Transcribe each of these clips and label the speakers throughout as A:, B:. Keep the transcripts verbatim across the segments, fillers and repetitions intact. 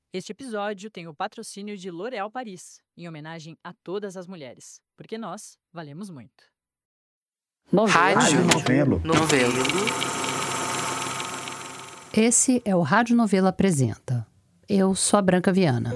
A: Este episódio tem o patrocínio de L'Oréal Paris, em homenagem a todas as mulheres, porque nós valemos muito.
B: Rádio Novelo. Novelo.
C: Esse é o Rádio Novelo Apresenta. Eu sou a Branca Viana.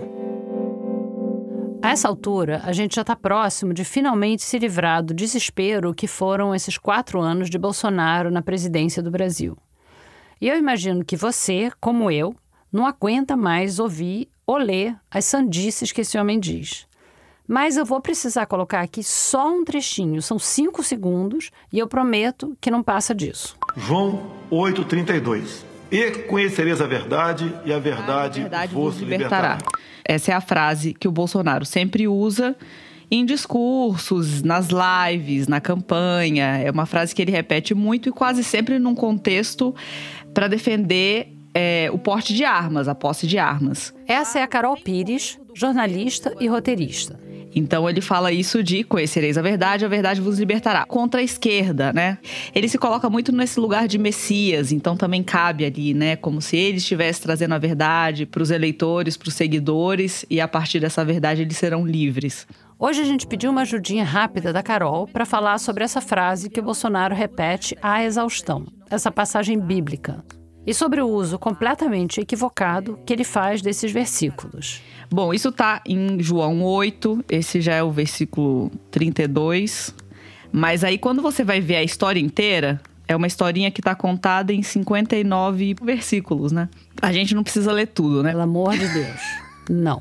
C: A essa altura, a gente já está próximo de finalmente se livrar do desespero que foram esses quatro anos de Bolsonaro na presidência do Brasil. E eu imagino que você, como eu, não aguenta mais ouvir ou ler as sandices que esse homem diz. Mas eu vou precisar colocar aqui só um trechinho, são cinco segundos, e eu prometo que não passa disso.
D: João oito, trinta e dois. E conhecereis a verdade, e a verdade,
E: a verdade
D: vos libertará.
E: libertará. Essa é a frase que o Bolsonaro sempre usa em discursos, nas lives, na campanha. É uma frase que ele repete muito e quase sempre num contexto para defender é, o porte de armas, a posse de armas.
C: Essa é a Carol Pires, jornalista e roteirista.
E: Então ele fala isso de conhecereis a verdade, a verdade vos libertará. Contra a esquerda, né? Ele se coloca muito nesse lugar de Messias, então também cabe ali, né? Como se ele estivesse trazendo a verdade para os eleitores, para os seguidores, e a partir dessa verdade eles serão livres.
C: Hoje a gente pediu uma ajudinha rápida da Carol para falar sobre essa frase que o Bolsonaro repete à exaustão, essa passagem bíblica. E sobre o uso completamente equivocado que ele faz desses versículos.
E: Bom, isso está em João oito, esse já é o versículo trinta e dois. Mas aí quando você vai ver a história inteira, é uma historinha que está contada em cinquenta e nove versículos, né? A gente não precisa ler tudo, né?
C: Pelo amor de Deus, não.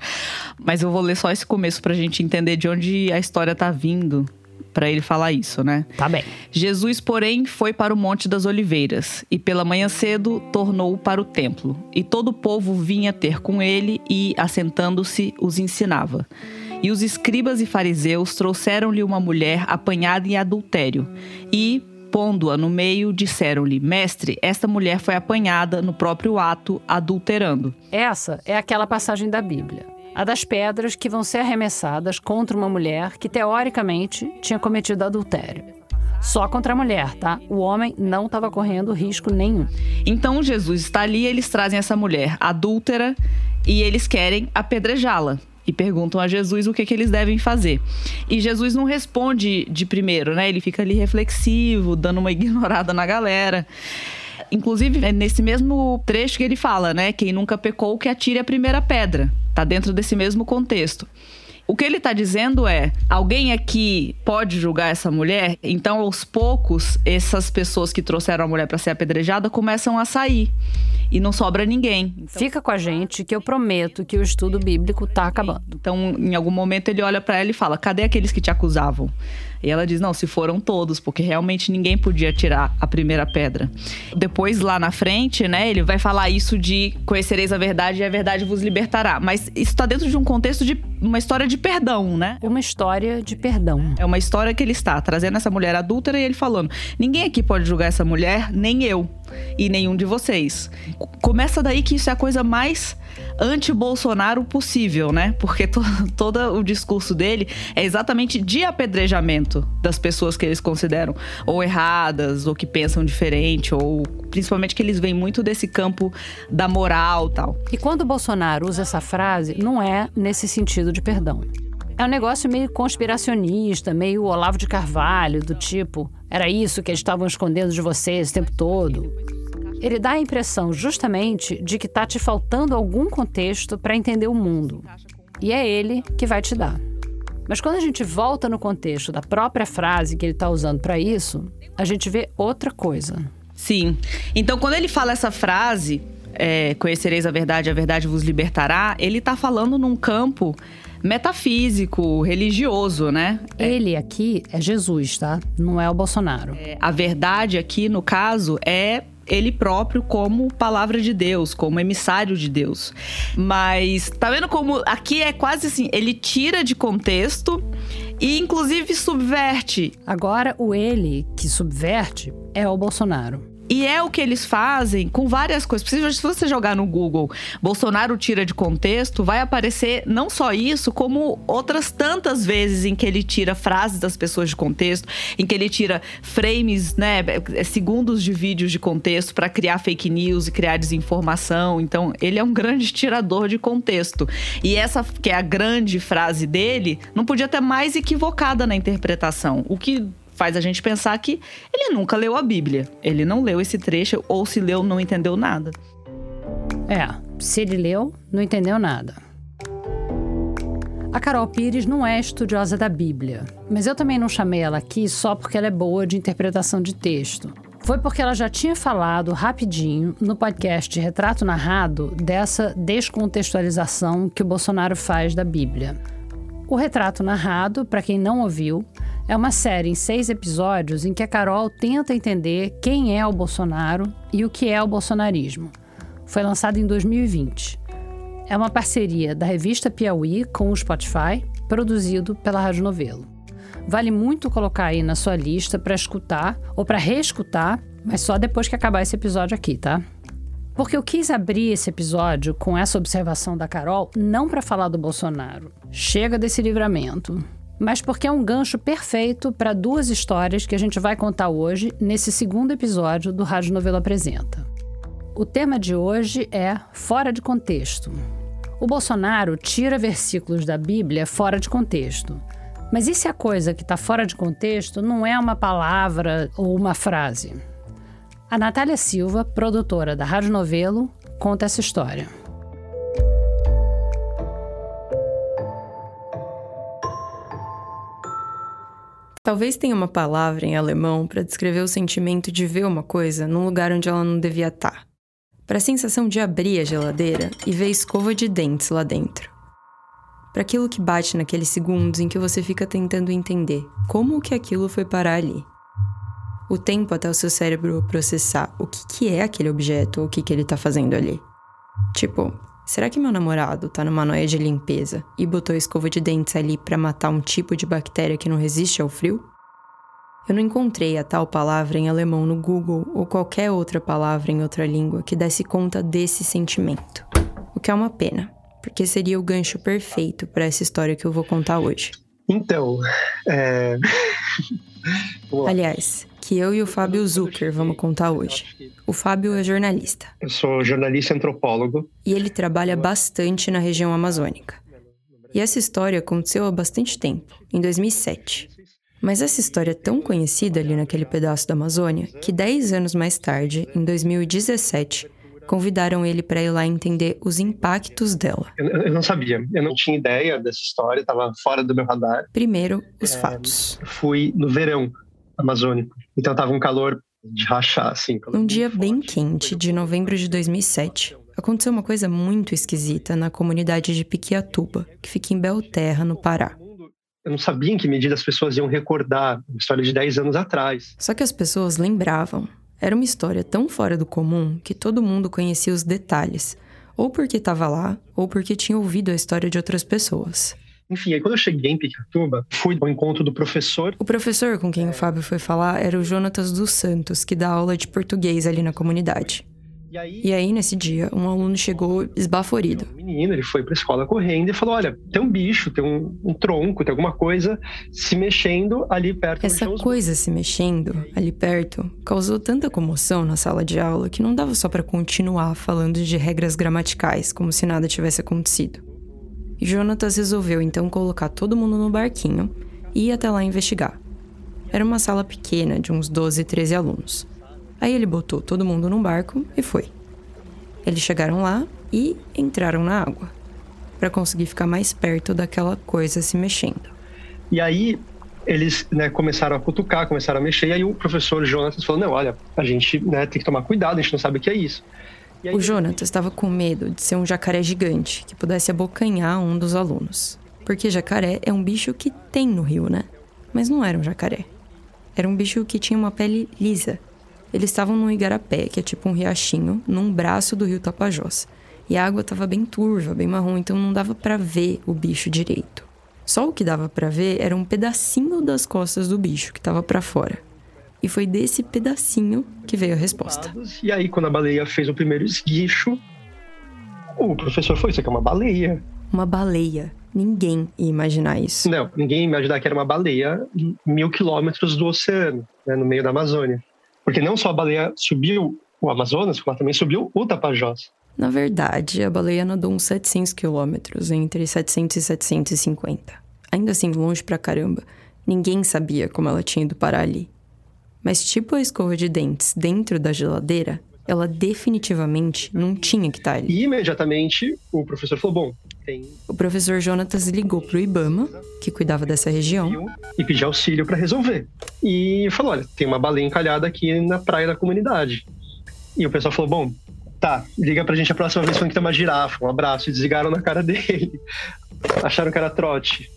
E: Mas eu vou ler só esse começo pra gente entender de onde a história tá vindo. Para ele falar isso, né?
C: Tá bem.
E: Jesus, porém, foi para o Monte das Oliveiras e pela manhã cedo tornou para o templo. E todo o povo vinha ter com ele e, assentando-se, os ensinava. E os escribas e fariseus trouxeram-lhe uma mulher apanhada em adultério e, pondo-a no meio, disseram-lhe: Mestre, esta mulher foi apanhada no próprio ato adulterando.
C: Essa é aquela passagem da Bíblia. A das pedras que vão ser arremessadas contra uma mulher que, teoricamente, tinha cometido adultério. Só contra a mulher, tá? O homem não estava correndo risco nenhum.
E: Então, Jesus está ali, eles trazem essa mulher adúltera e eles querem apedrejá-la. E perguntam a Jesus o que, que eles devem fazer. E Jesus não responde de primeiro, né? Ele fica ali reflexivo, dando uma ignorada na galera. Inclusive, é nesse mesmo trecho que ele fala, né? Quem nunca pecou, que atire a primeira pedra. Tá dentro desse mesmo contexto. O que ele tá dizendo é, alguém aqui pode julgar essa mulher? Então, aos poucos, essas pessoas que trouxeram a mulher para ser apedrejada começam a sair. E não sobra ninguém. Então,
C: fica com a gente que eu prometo que o estudo bíblico tá acabando.
E: Então, em algum momento, ele olha para ela e fala, cadê aqueles que te acusavam? E ela diz, não, se foram todos, porque realmente ninguém podia tirar a primeira pedra. Depois, lá na frente, né, ele vai falar isso de conhecereis a verdade e a verdade vos libertará. Mas isso tá dentro de um contexto de uma história de perdão, né?
C: Uma história de perdão.
E: É uma história que ele está trazendo essa mulher adúltera e ele falando, ninguém aqui pode julgar essa mulher, nem eu. E nenhum de vocês. Começa daí que isso é a coisa mais anti-Bolsonaro possível, né? Porque to- todo o discurso dele é exatamente de apedrejamento das pessoas que eles consideram ou erradas, ou que pensam diferente, ou principalmente que eles vêm muito desse campo da moral e tal.
C: E quando o Bolsonaro usa essa frase, não é nesse sentido de perdão. É um negócio meio conspiracionista, meio Olavo de Carvalho, do tipo, era isso que eles estavam escondendo de vocês o tempo todo. Ele dá a impressão justamente de que está te faltando algum contexto para entender o mundo. E é ele que vai te dar. Mas quando a gente volta no contexto da própria frase que ele está usando para isso, a gente vê outra coisa.
E: Sim. Então, quando ele fala essa frase, é, conhecereis a verdade, a verdade vos libertará, ele está falando num campo metafísico, religioso, né?
C: Ele aqui é Jesus, tá? Não é o Bolsonaro.
E: É, a verdade aqui, no caso, é ele próprio como palavra de Deus, como emissário de Deus. Mas tá vendo como aqui é quase assim, ele tira de contexto e inclusive subverte.
C: Agora o ele que subverte é o Bolsonaro.
E: E é o que eles fazem com várias coisas. Se você jogar no Google, Bolsonaro tira de contexto, vai aparecer não só isso, como outras tantas vezes em que ele tira frases das pessoas de contexto, em que ele tira frames, né, segundos de vídeos de contexto para criar fake news e criar desinformação. Então, ele é um grande tirador de contexto. E essa que é a grande frase dele, não podia ter mais equivocada na interpretação. O que faz a gente pensar que ele nunca leu a Bíblia. Ele não leu esse trecho, ou se leu, não entendeu nada.
C: É, se ele leu, não entendeu nada. A Carol Pires não é estudiosa da Bíblia, mas eu também não chamei ela aqui só porque ela é boa de interpretação de texto. Foi porque ela já tinha falado rapidinho no podcast Retrato Narrado dessa descontextualização que o Bolsonaro faz da Bíblia. O Retrato Narrado, para quem não ouviu, é uma série em seis episódios em que a Carol tenta entender quem é o Bolsonaro e o que é o bolsonarismo. Foi lançado em dois mil e vinte. É uma parceria da revista Piauí com o Spotify, produzido pela Rádio Novelo. Vale muito colocar aí na sua lista para escutar ou para reescutar, mas só depois que acabar esse episódio aqui, tá? Porque eu quis abrir esse episódio com essa observação da Carol não para falar do Bolsonaro. Chega desse livramento. Mas porque é um gancho perfeito para duas histórias que a gente vai contar hoje nesse segundo episódio do Rádio Novelo Apresenta. O tema de hoje é Fora de Contexto. O Bolsonaro tira versículos da Bíblia fora de contexto. Mas e se a coisa que está fora de contexto não é uma palavra ou uma frase? A Natália Silva, produtora da Rádio Novelo, conta essa história.
B: Talvez tenha uma palavra em alemão para descrever o sentimento de ver uma coisa num lugar onde ela não devia estar. Para a sensação de abrir a geladeira e ver escova de dentes lá dentro. Para aquilo que bate naqueles segundos em que você fica tentando entender como que aquilo foi parar ali. O tempo até o seu cérebro processar o que, que é aquele objeto ou o que, que ele tá fazendo ali. Tipo, será que meu namorado tá numa noia de limpeza e botou a escova de dentes ali pra matar um tipo de bactéria que não resiste ao frio? Eu não encontrei a tal palavra em alemão no Google ou qualquer outra palavra em outra língua que desse conta desse sentimento. O que é uma pena, porque seria o gancho perfeito para essa história que eu vou contar hoje.
F: Então, é...
B: Aliás, que eu e o Fábio Zucker vamos contar hoje. O Fábio é jornalista.
F: Eu sou jornalista e antropólogo.
B: E ele trabalha bastante na região amazônica. E essa história aconteceu há bastante tempo, em dois mil e sete. Mas essa história é tão conhecida ali naquele pedaço da Amazônia que dez anos mais tarde, em dois mil e dezessete, convidaram ele para ir lá entender os impactos dela.
F: Eu, eu não sabia, eu não tinha ideia dessa história, estava fora do meu radar.
B: Primeiro, os
F: é,
B: fatos.
F: Fui no verão amazônico, então estava um calor de rachar, assim.
B: Um dia bem quente, de novembro de dois mil e sete, aconteceu uma coisa muito esquisita na comunidade de Piquiatuba, que fica em Belterra, no Pará.
F: Eu não sabia em que medida as pessoas iam recordar uma história de dez anos atrás.
B: Só que as pessoas lembravam. Era uma história tão fora do comum que todo mundo conhecia os detalhes. Ou porque estava lá, ou porque tinha ouvido a história de outras pessoas.
F: Enfim, aí quando eu cheguei em Piquiatuba, fui ao encontro do professor.
B: O professor com quem o Fábio foi falar era o Jonatas dos Santos, que dá aula de português ali na comunidade. E aí, e aí, nesse dia, um aluno chegou esbaforido.
F: Um menino, ele foi pra escola correndo e falou, olha, tem um bicho, tem um, um tronco, tem alguma coisa se mexendo ali perto.
B: Essa coisa se mexendo ali perto causou tanta comoção na sala de aula que não dava só pra continuar falando de regras gramaticais, como se nada tivesse acontecido. E Jonatas resolveu então colocar todo mundo no barquinho e ir até lá investigar. Era uma sala pequena, de uns doze, treze alunos. Aí ele botou todo mundo num barco e foi. Eles chegaram lá e entraram na água, para conseguir ficar mais perto daquela coisa se mexendo.
F: E aí eles, né, começaram a cutucar, começaram a mexer, e aí o professor Jonatas falou, não, olha, a gente, né, tem que tomar cuidado, a gente não sabe o que é isso. E aí,
B: o Jonatas estava com medo de ser um jacaré gigante que pudesse abocanhar um dos alunos. Porque jacaré é um bicho que tem no rio, né? Mas não era um jacaré. Era um bicho que tinha uma pele lisa. Eles estavam num igarapé, que é tipo um riachinho, num braço do rio Tapajós. E a água estava bem turva, bem marrom, então não dava pra ver o bicho direito. Só o que dava pra ver era um pedacinho das costas do bicho, que estava pra fora. E foi desse pedacinho que veio a resposta.
F: E aí, quando a baleia fez o primeiro esguicho, o professor falou, isso aqui é uma baleia.
B: Uma baleia. Ninguém ia imaginar isso.
F: Não, ninguém ia imaginar que era uma baleia mil quilômetros do oceano, né, no meio da Amazônia. Porque não só a baleia subiu o Amazonas, como ela também subiu o Tapajós.
B: Na verdade, a baleia nadou uns setecentos quilômetros, entre setecentos e setecentos e cinquenta. Ainda assim, longe pra caramba. Ninguém sabia como ela tinha ido parar ali. Mas tipo a escova de dentes dentro da geladeira, ela definitivamente não tinha que estar ali.
F: E imediatamente o professor falou, bom, tem...
B: O professor Jonatas ligou pro IBAMA, que cuidava dessa região,
F: e pediu auxílio para resolver. E falou, olha, tem uma baleia encalhada aqui na praia da comunidade. E o pessoal falou, bom, tá, liga pra gente a próxima vez quando tem uma girafa, um abraço. E desligaram na cara dele. Acharam que era trote.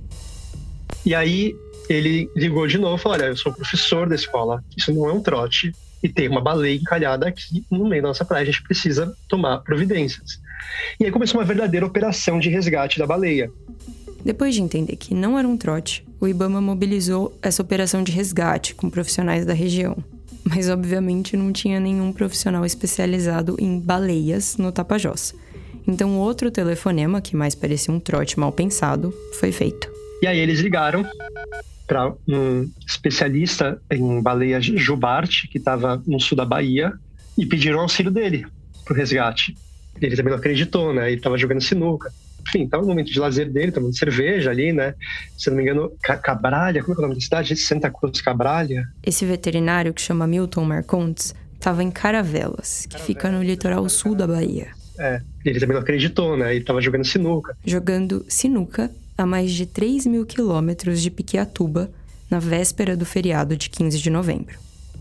F: E aí ele ligou de novo e falou, olha, eu sou professor da escola, isso não é um trote. E tem uma baleia encalhada aqui no meio da nossa praia, a gente precisa tomar providências. E aí começou uma verdadeira operação de resgate da baleia.
B: Depois de entender que não era um trote, o IBAMA mobilizou essa operação de resgate com profissionais da região. Mas obviamente não tinha nenhum profissional especializado em baleias no Tapajós. Então outro telefonema, que mais parecia um trote mal pensado, foi feito.
F: E aí eles ligaram para um especialista em baleias jubarte, que estava no sul da Bahia, e pediram auxílio dele pro resgate. Ele também não acreditou, né? Ele estava jogando sinuca. Enfim, estava no momento de lazer dele, tomando cerveja ali, né? Se não me engano, Cabralha, como é o nome da cidade? Santa Cruz Cabralha.
B: Esse veterinário, que chama Milton Marcontes, estava em Caravelas, que fica no litoral sul da Bahia.
F: É, ele também não acreditou, né? Ele estava jogando sinuca.
B: Jogando sinuca a mais de três mil quilômetros de Piquiatuba, na véspera do feriado de quinze de novembro.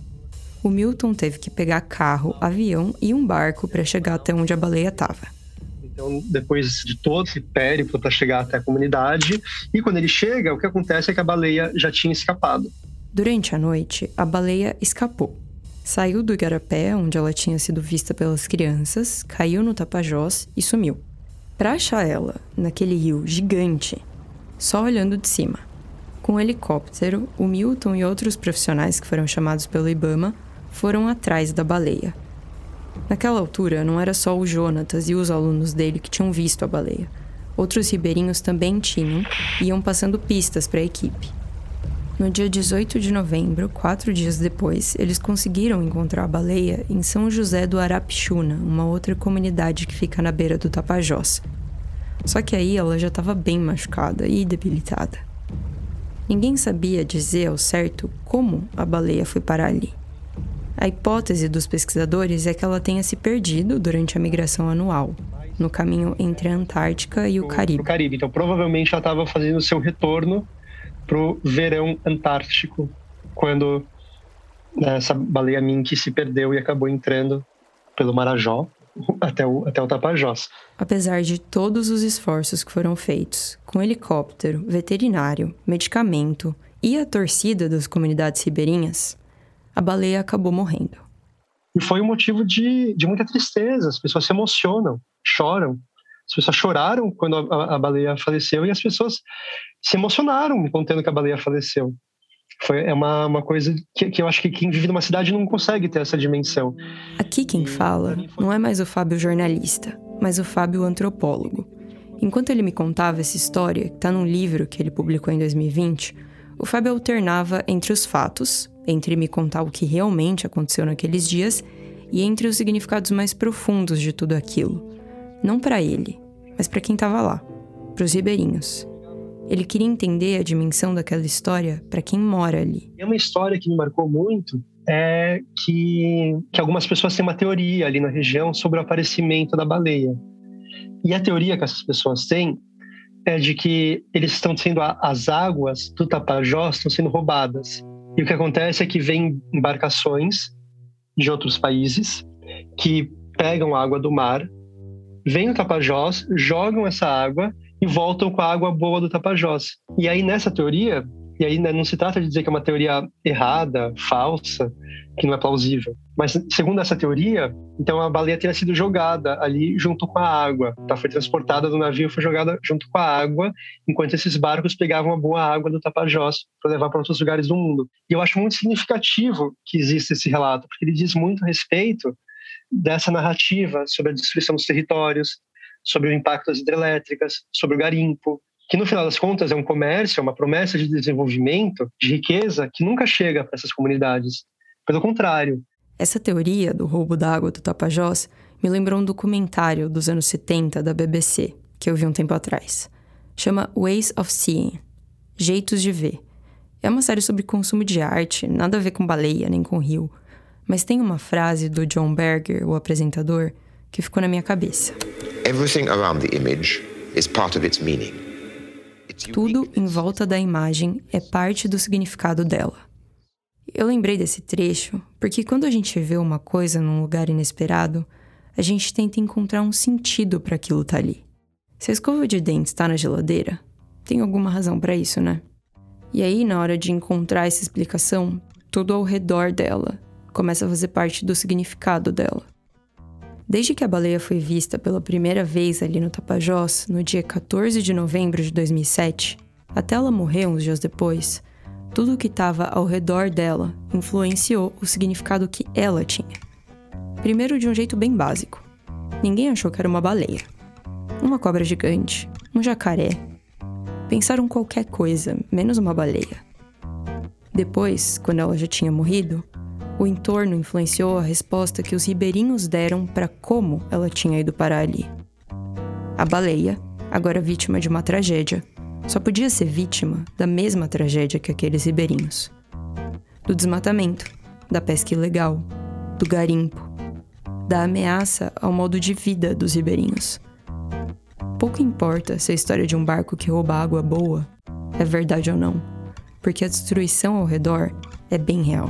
B: O Milton teve que pegar carro, avião e um barco para chegar até onde a baleia estava.
F: Então, depois de todo esse périplo para chegar até a comunidade, e quando ele chega, o que acontece é que a baleia já tinha escapado.
B: Durante a noite, a baleia escapou. Saiu do igarapé, onde ela tinha sido vista pelas crianças, caiu no Tapajós e sumiu. Para achar ela, naquele rio gigante, só olhando de cima. Com um helicóptero, o Milton e outros profissionais que foram chamados pelo IBAMA foram atrás da baleia. Naquela altura, não era só o Jonatas e os alunos dele que tinham visto a baleia. Outros ribeirinhos também tinham e iam passando pistas para a equipe. No dia dezoito de novembro, quatro dias depois, eles conseguiram encontrar a baleia em São José do Arapixuna, uma outra comunidade que fica na beira do Tapajós. Só que aí ela já estava bem machucada e debilitada. Ninguém sabia dizer ao certo como a baleia foi parar ali. A hipótese dos pesquisadores é que ela tenha se perdido durante a migração anual, no caminho entre a Antártica e o Caribe.
F: O Caribe. Então, provavelmente ela estava fazendo o seu retorno pro verão antártico, quando né, essa baleia mink se perdeu e acabou entrando pelo Marajó até o, até o Tapajós.
B: Apesar de todos os esforços que foram feitos, com helicóptero, veterinário, medicamento e a torcida das comunidades ribeirinhas, a baleia acabou morrendo.
F: E foi um motivo de, de muita tristeza, as pessoas se emocionam, choram. As pessoas choraram quando a, a baleia faleceu e as pessoas se emocionaram me contando que a baleia faleceu. Foi, é uma, uma coisa que, que eu acho que quem vive numa cidade não consegue ter essa dimensão.
B: Aqui quem fala não é mais o Fábio jornalista, mas o Fábio antropólogo. Enquanto ele me contava essa história, que está num livro que ele publicou em dois mil e vinte, o Fábio alternava entre os fatos, entre me contar o que realmente aconteceu naqueles dias, e entre os significados mais profundos de tudo aquilo. Não para ele, mas para quem estava lá, para os ribeirinhos. Ele queria entender a dimensão daquela história para quem mora ali.
F: É uma história que me marcou muito, é que, que algumas pessoas têm uma teoria ali na região sobre o aparecimento da baleia. E a teoria que essas pessoas têm é de que eles estão sendo, as águas do Tapajós estão sendo roubadas. E o que acontece é que vem embarcações de outros países que pegam água do mar, vêm no Tapajós, jogam essa água e voltam com a água boa do Tapajós. E aí, nessa teoria, E aí, né, não se trata de dizer que é uma teoria errada, falsa, que não é plausível. Mas, segundo essa teoria, então a baleia teria sido jogada ali junto com a água. Tá? Foi transportada do navio e foi jogada junto com a água, enquanto esses barcos pegavam a boa água do Tapajós para levar para outros lugares do mundo. E eu acho muito significativo que exista esse relato, porque ele diz muito a respeito dessa narrativa sobre a destruição dos territórios, sobre o impacto das hidrelétricas, sobre o garimpo, que no final das contas é um comércio, é uma promessa de desenvolvimento, de riqueza, que nunca chega para essas comunidades. Pelo contrário.
B: Essa teoria do roubo da água do Tapajós me lembrou um documentário dos anos setenta da B B C, que eu vi um tempo atrás. Chama Ways of Seeing, Jeitos de Ver. É uma série sobre consumo de arte, nada a ver com baleia nem com rio, mas tem uma frase do John Berger, o apresentador, que ficou na minha cabeça.
G: Everything around the image is part of its meaning.
B: Tudo em volta da imagem é parte do significado dela. Eu lembrei desse trecho porque quando a gente vê uma coisa num lugar inesperado, a gente tenta encontrar um sentido para aquilo estar ali. Se a escova de dentes está na geladeira, tem alguma razão para isso, né? E aí, na hora de encontrar essa explicação, tudo ao redor dela começa a fazer parte do significado dela. Desde que a baleia foi vista pela primeira vez ali no Tapajós, no dia quatorze de novembro de dois mil e sete, até ela morrer uns dias depois, tudo o que estava ao redor dela influenciou o significado que ela tinha. Primeiro, de um jeito bem básico. Ninguém achou que era uma baleia. Uma cobra gigante, um jacaré. Pensaram qualquer coisa, menos uma baleia. Depois, quando ela já tinha morrido, o entorno influenciou a resposta que os ribeirinhos deram para como ela tinha ido parar ali. A baleia, agora vítima de uma tragédia, só podia ser vítima da mesma tragédia que aqueles ribeirinhos. Do desmatamento, da pesca ilegal, do garimpo, da ameaça ao modo de vida dos ribeirinhos. Pouco importa se a história de um barco que rouba água boa é verdade ou não, porque a destruição ao redor é bem real.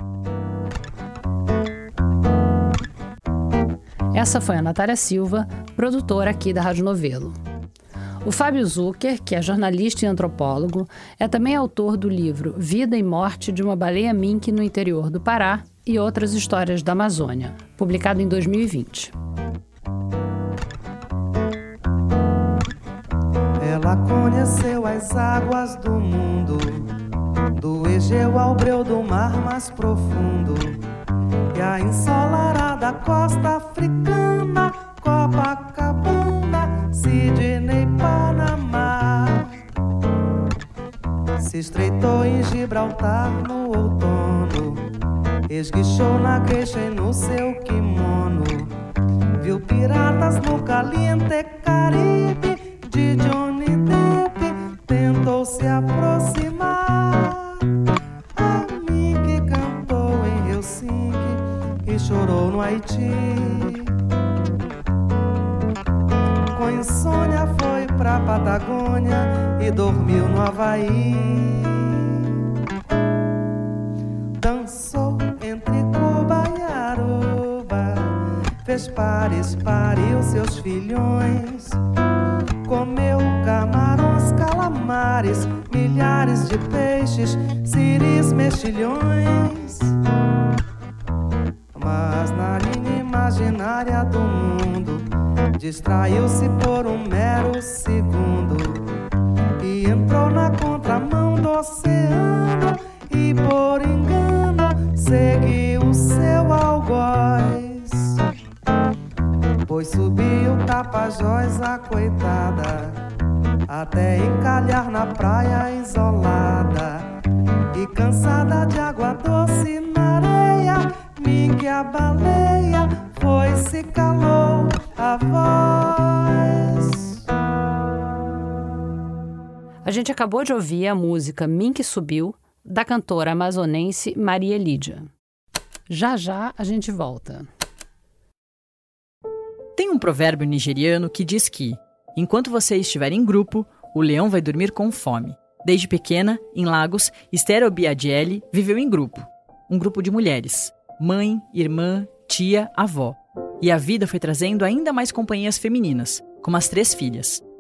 C: Essa foi a Natália Silva, produtora aqui da Rádio Novelo. O Fábio Zucker, que é jornalista e antropólogo, é também autor do livro Vida e Morte de uma Baleia Mink no Interior do Pará e Outras Histórias da Amazônia, publicado em dois mil e vinte.
H: Ela conheceu as águas do mundo, do Egeu ao breu do mar mais profundo, e a ensolarada costa africana, Copacabana, Sidney, Panamá. Se estreitou em Gibraltar no outono, esguichou na queixa e no seu kimono, viu piratas no caliente Caribe, de Johnny Depp tentou se aproximar. A Mink cantou em Helsinki e chorou no Haiti. Com insônia foi pra Patagônia e dormiu no Havaí. Dançou entre Cuba e Aruba, fez pares, pariu seus filhões, comeu camarões, calamares, milhares de peixes, siris, mexilhões. Mas na linha imaginária do mundo distraiu-se por um mero segundo e entrou na contramão do oceano e por engano seguiu o seu algoz. Pois subiu o Tapajós a coitada até encalhar na praia isolada, e cansada de água doce na areia, Mink a baleia foi se calou a voz.
C: A gente acabou de ouvir a música Mink Subiu, da cantora amazonense Maria Lídia. Já já a gente volta.
A: Tem um provérbio nigeriano que diz que, enquanto você estiver em grupo, o leão vai dormir com fome. Desde pequena, em Lagos, Esther Obiadiele viveu em grupo. Um grupo de mulheres. Mãe, irmã, tia, avó. E a vida foi trazendo ainda mais companhias femininas, como as três filhas.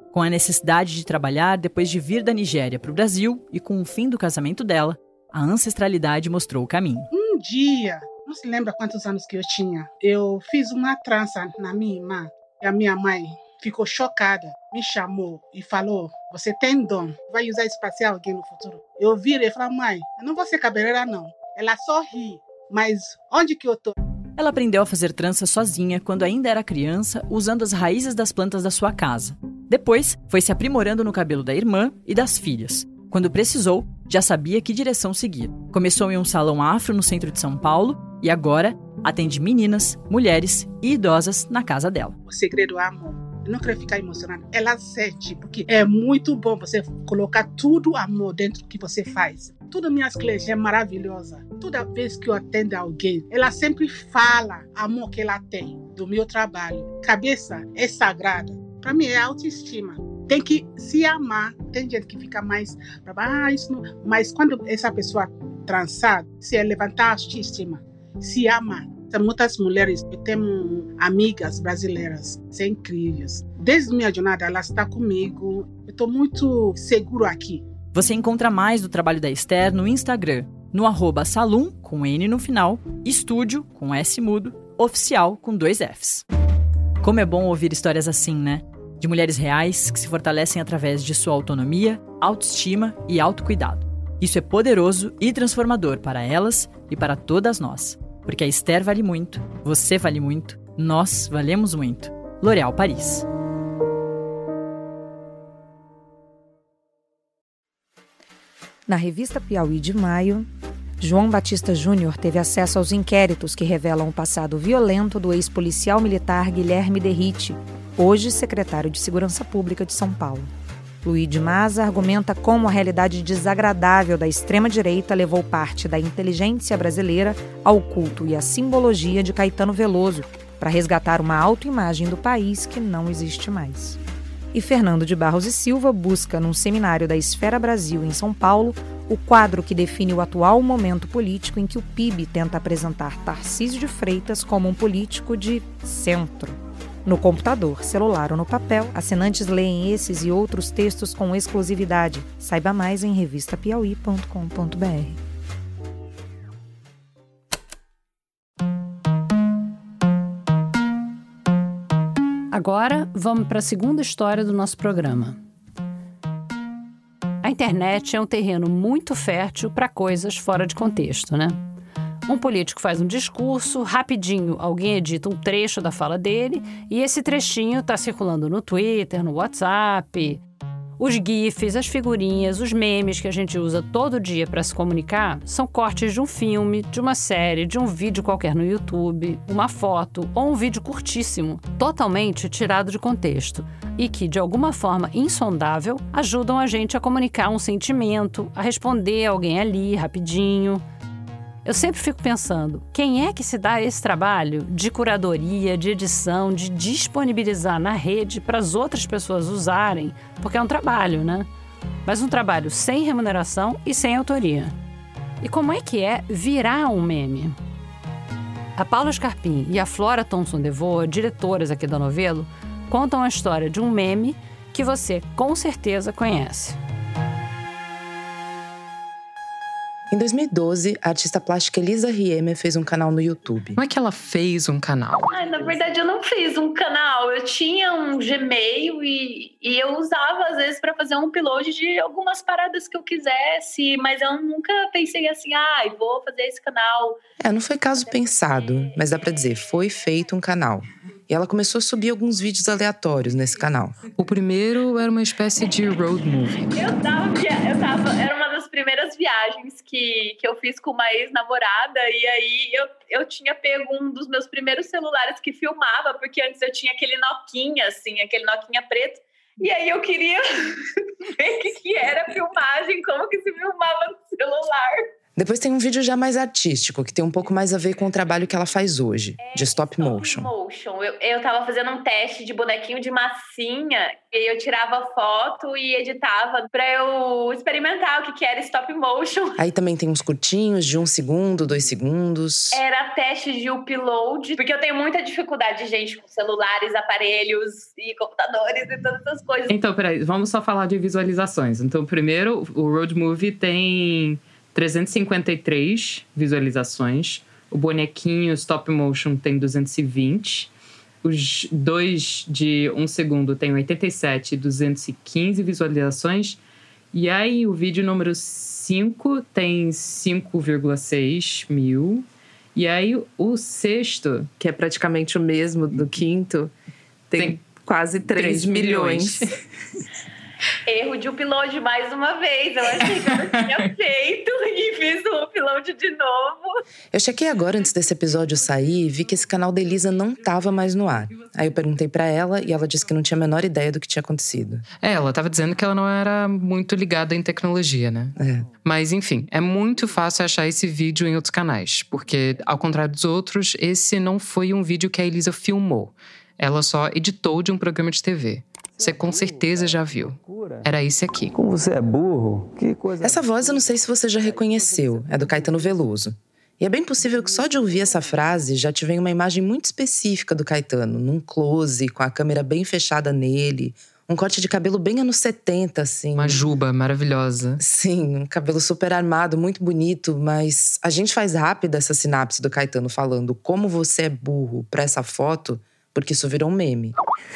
A: Com a necessidade de trabalhar depois de vir da Nigéria para o Brasil e com o fim do casamento dela, a ancestralidade mostrou o caminho.
I: Um dia, não se lembra quantos anos que eu tinha, eu fiz uma trança na minha irmã. E a minha mãe ficou chocada, me chamou e falou, você tem dom, vai usar isso para ser alguém no futuro. Eu virei e falei, mãe, eu não vou ser cabeleireira não. Ela só ri, mas onde que eu tô?
A: Ela aprendeu a fazer trança sozinha quando ainda era criança, usando as raízes das plantas da sua casa. Depois, foi se aprimorando no cabelo da irmã e das filhas. Quando precisou, já sabia que direção seguir. Começou em um salão afro no centro de São Paulo e agora atende meninas, mulheres e idosas na casa dela.
I: O segredo é amor. Eu não quero ficar emocionada. Ela sente, porque é muito bom você colocar tudo amor dentro do que você faz. Todas minhas clientes é maravilhosa. Toda vez que eu atendo alguém, ela sempre fala amor que ela tem do meu trabalho. Cabeça é sagrada. Para mim é autoestima. Tem que se amar. Tem gente que fica mais para baixo, ah, mas quando essa pessoa trançada, se é levantar a autoestima, se ama. Muitas mulheres, eu tenho amigas brasileiras, são incríveis. Desde minha jornada, ela está comigo. Eu estou muito seguro aqui.
A: Você encontra mais do trabalho da Esther no Instagram, no arroba salum, com N no final, estúdio, com S mudo, oficial, com dois Fs. Como é bom ouvir histórias assim, né? De mulheres reais que se fortalecem através de sua autonomia, autoestima e autocuidado. Isso é poderoso e transformador para elas e para todas nós. Porque a Esther vale muito, você vale muito, nós valemos muito. L'Oréal Paris.
J: Na revista Piauí de maio, João Batista Júnior teve acesso aos inquéritos que revelam o passado violento do ex-policial militar Guilherme Derrite, hoje secretário de Segurança Pública de São Paulo. Luiz de Maza argumenta como a realidade desagradável da extrema-direita levou parte da inteligência brasileira ao culto e à simbologia de Caetano Veloso para resgatar uma autoimagem do país que não existe mais. E Fernando de Barros e Silva busca, num seminário da Esfera Brasil em São Paulo, o quadro que define o atual momento político em que o P I B tenta apresentar Tarcísio de Freitas como um político de centro. No computador, celular ou no papel, assinantes leem esses e outros textos com exclusividade. Saiba mais em revista piauí ponto com ponto b r.
C: Agora, vamos para a segunda história do nosso programa. A internet é um terreno muito fértil para coisas fora de contexto, né? Um político faz um discurso, rapidinho alguém edita um trecho da fala dele e esse trechinho está circulando no Twitter, no WhatsApp. Os GIFs, as figurinhas, os memes que a gente usa todo dia para se comunicar são cortes de um filme, de uma série, de um vídeo qualquer no YouTube, uma foto ou um vídeo curtíssimo, totalmente tirado de contexto e que, de alguma forma insondável, ajudam a gente a comunicar um sentimento, a responder alguém ali rapidinho. Eu sempre fico pensando, quem é que se dá esse trabalho de curadoria, de edição, de disponibilizar na rede para as outras pessoas usarem? Porque é um trabalho, né? Mas um trabalho sem remuneração e sem autoria. E como é que é virar um meme? A Paula Scarpim e a Flora Thomson DeVoe, diretoras aqui da Novelo, contam a história de um meme que você com certeza conhece.
K: Em dois mil e doze, a artista plástica Elisa Rieme fez um canal no YouTube.
B: Como é que ela fez um canal?
L: Ai, na verdade, eu não fiz um canal. Eu tinha um Gmail e, e eu usava, às vezes, para fazer um upload de algumas paradas que eu quisesse, mas eu nunca pensei assim, ah, vou fazer esse canal.
K: É, não foi caso pensado, mas dá pra dizer, foi feito um canal. E ela começou a subir alguns vídeos aleatórios nesse canal.
B: O primeiro era uma espécie de road movie.
L: Eu tava, eu tava, era uma das primeiras viagens que, que eu fiz com uma ex-namorada, e aí eu, eu tinha pego um dos meus primeiros celulares que filmava, porque antes eu tinha aquele Nokia, assim, aquele Nokia preto, e aí eu queria ver o que, que era filmagem, como que se filmava no celular.
K: Depois tem um vídeo já mais artístico, que tem um pouco mais a ver com o trabalho que ela faz hoje, de stop motion.
L: Stop motion. Eu, eu tava fazendo um teste de bonequinho de massinha e eu tirava foto e editava pra eu experimentar o que, que era stop motion.
K: Aí também tem uns curtinhos de um segundo, dois segundos.
L: Era teste de upload, porque eu tenho muita dificuldade, gente, com celulares, aparelhos e computadores e todas essas coisas.
M: Então, peraí, vamos só falar de visualizações. Então, primeiro, o Road Movie tem trezentos e cinquenta e três visualizações. O bonequinho stop motion tem duzentos e vinte. Os dois de um segundo tem oitenta e sete e duzentos e quinze visualizações. E aí o vídeo número cinco tem cinco vírgula seis mil. E aí o sexto,
B: que é praticamente o mesmo do quinto, tem, tem quase três milhões.
L: Erro de upload mais uma vez. Eu achei que eu não tinha feito e fiz o upload de novo.
K: Eu chequei agora antes desse episódio sair e vi que esse canal da Elisa não tava mais no ar. Aí eu perguntei pra ela e ela disse que não tinha a menor ideia do que tinha acontecido.
M: É, ela tava dizendo que ela não era muito ligada em tecnologia, né?
K: É.
M: Mas enfim, é muito fácil achar esse vídeo em outros canais. Porque, ao contrário dos outros, esse não foi um vídeo que a Elisa filmou. Ela só editou de um programa de T V. Você com certeza já viu. Era esse aqui.
N: Como você é burro? Que coisa...
K: Essa voz eu não sei se você já reconheceu. É do Caetano Veloso. E é bem possível que só de ouvir essa frase já te venha uma imagem muito específica do Caetano. Num close, com a câmera bem fechada nele. Um corte de cabelo bem anos setenta, assim.
M: Uma juba maravilhosa.
K: Sim, um cabelo super armado, muito bonito. Mas a gente faz rápido essa sinapse do Caetano falando como você é burro pra essa foto, porque isso virou um meme.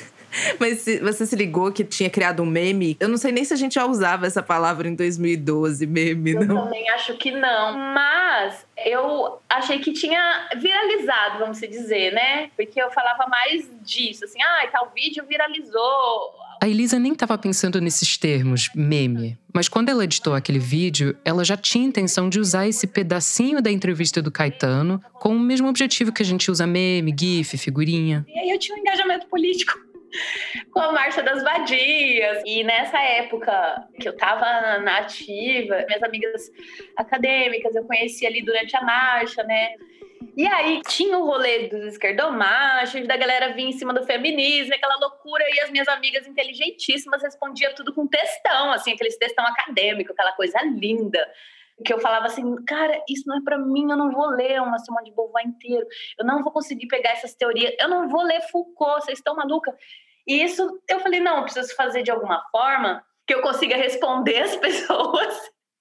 B: Mas você se ligou que tinha criado um meme? Eu não sei nem se a gente já usava essa palavra em dois mil e doze, meme,
L: eu
B: não.
L: Eu também acho que não. Mas eu achei que tinha viralizado, vamos dizer, né? Porque eu falava mais disso, assim, ah, tal vídeo viralizou.
M: A Elisa nem estava pensando nesses termos, meme. Mas quando ela editou aquele vídeo, ela já tinha intenção de usar esse pedacinho da entrevista do Caetano com o mesmo objetivo que a gente usa meme, gif, figurinha.
L: E aí eu tinha um engajamento político com a Marcha das Vadias. E nessa época que eu tava na ativa, minhas amigas acadêmicas eu conheci ali durante a marcha, né? E aí tinha o rolê dos esquerdomachos, da galera vir em cima do feminismo, aquela loucura, e as minhas amigas inteligentíssimas respondiam tudo com textão, assim, aqueles textão acadêmico, aquela coisa linda. Que eu falava assim, cara, isso não é pra mim, eu não vou ler uma Simone de Beauvoir inteiro, eu não vou conseguir pegar essas teorias, eu não vou ler Foucault, vocês estão malucas? E isso, eu falei, não, eu preciso fazer de alguma forma que eu consiga responder as pessoas,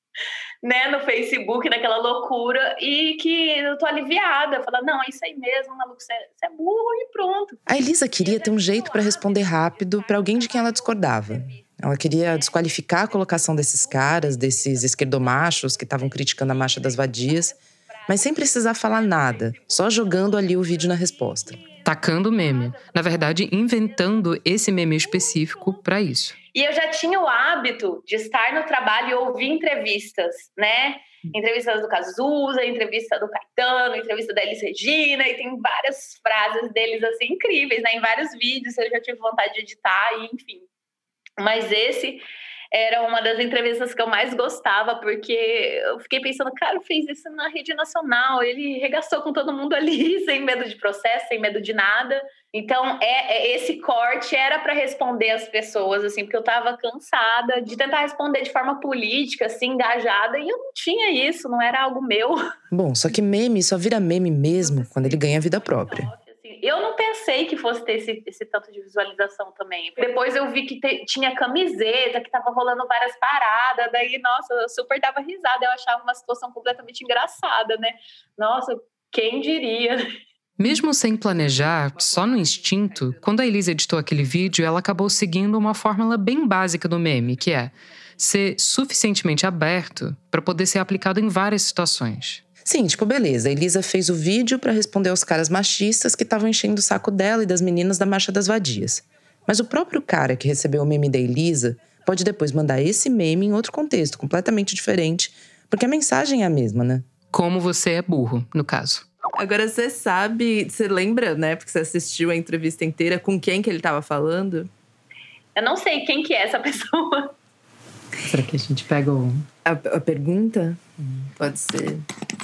L: né, no Facebook, naquela loucura, e que eu tô aliviada. Eu falo, não, é isso aí mesmo, maluco, você é, você é burro e pronto.
K: A Elisa queria ter um jeito pra responder rápido pra alguém de quem ela discordava. Ela queria desqualificar a colocação desses caras, desses esquerdomachos que estavam criticando a Marcha das Vadias, mas sem precisar falar nada, só jogando ali o vídeo na resposta.
M: Tacando meme. Na verdade, inventando esse meme específico pra isso.
L: E eu já tinha o hábito de estar no trabalho e ouvir entrevistas, né? Entrevistas do Cazuza, entrevista do Caetano, entrevista da Elis Regina, e tem várias frases deles, assim, incríveis, né? Em vários vídeos eu já tive vontade de editar, e enfim. Mas esse era uma das entrevistas que eu mais gostava, porque eu fiquei pensando, cara, fez isso na rede nacional, ele regaçou com todo mundo ali, sem medo de processo, sem medo de nada. Então, é, é esse corte era para responder as pessoas, assim, porque eu estava cansada de tentar responder de forma política, assim, engajada, e eu não tinha isso, não era algo meu.
K: Bom, só que meme só vira meme mesmo quando ele ganha vida própria.
L: Eu não pensei que fosse ter esse, esse tanto de visualização também. Depois eu vi que te, tinha camiseta, que tava rolando várias paradas. Daí, nossa, eu super dava risada. Eu achava uma situação completamente engraçada, né? Nossa, quem diria?
M: Mesmo sem planejar, só no instinto, quando a Elisa editou aquele vídeo, ela acabou seguindo uma fórmula bem básica do meme, que é ser suficientemente aberto para poder ser aplicado em várias situações.
K: Sim, tipo, beleza, a Elisa fez o vídeo pra responder aos caras machistas que estavam enchendo o saco dela e das meninas da Marcha das Vadias. Mas o próprio cara que recebeu o meme da Elisa pode depois mandar esse meme em outro contexto, completamente diferente, porque a mensagem é a mesma, né?
M: Como você é burro, no caso.
B: Agora, você sabe, você lembra, né, porque você assistiu a entrevista inteira, com quem que ele tava falando?
L: Eu não sei quem que é essa pessoa.
M: Será que a gente pega o...
K: A, a pergunta? Hum. Pode ser.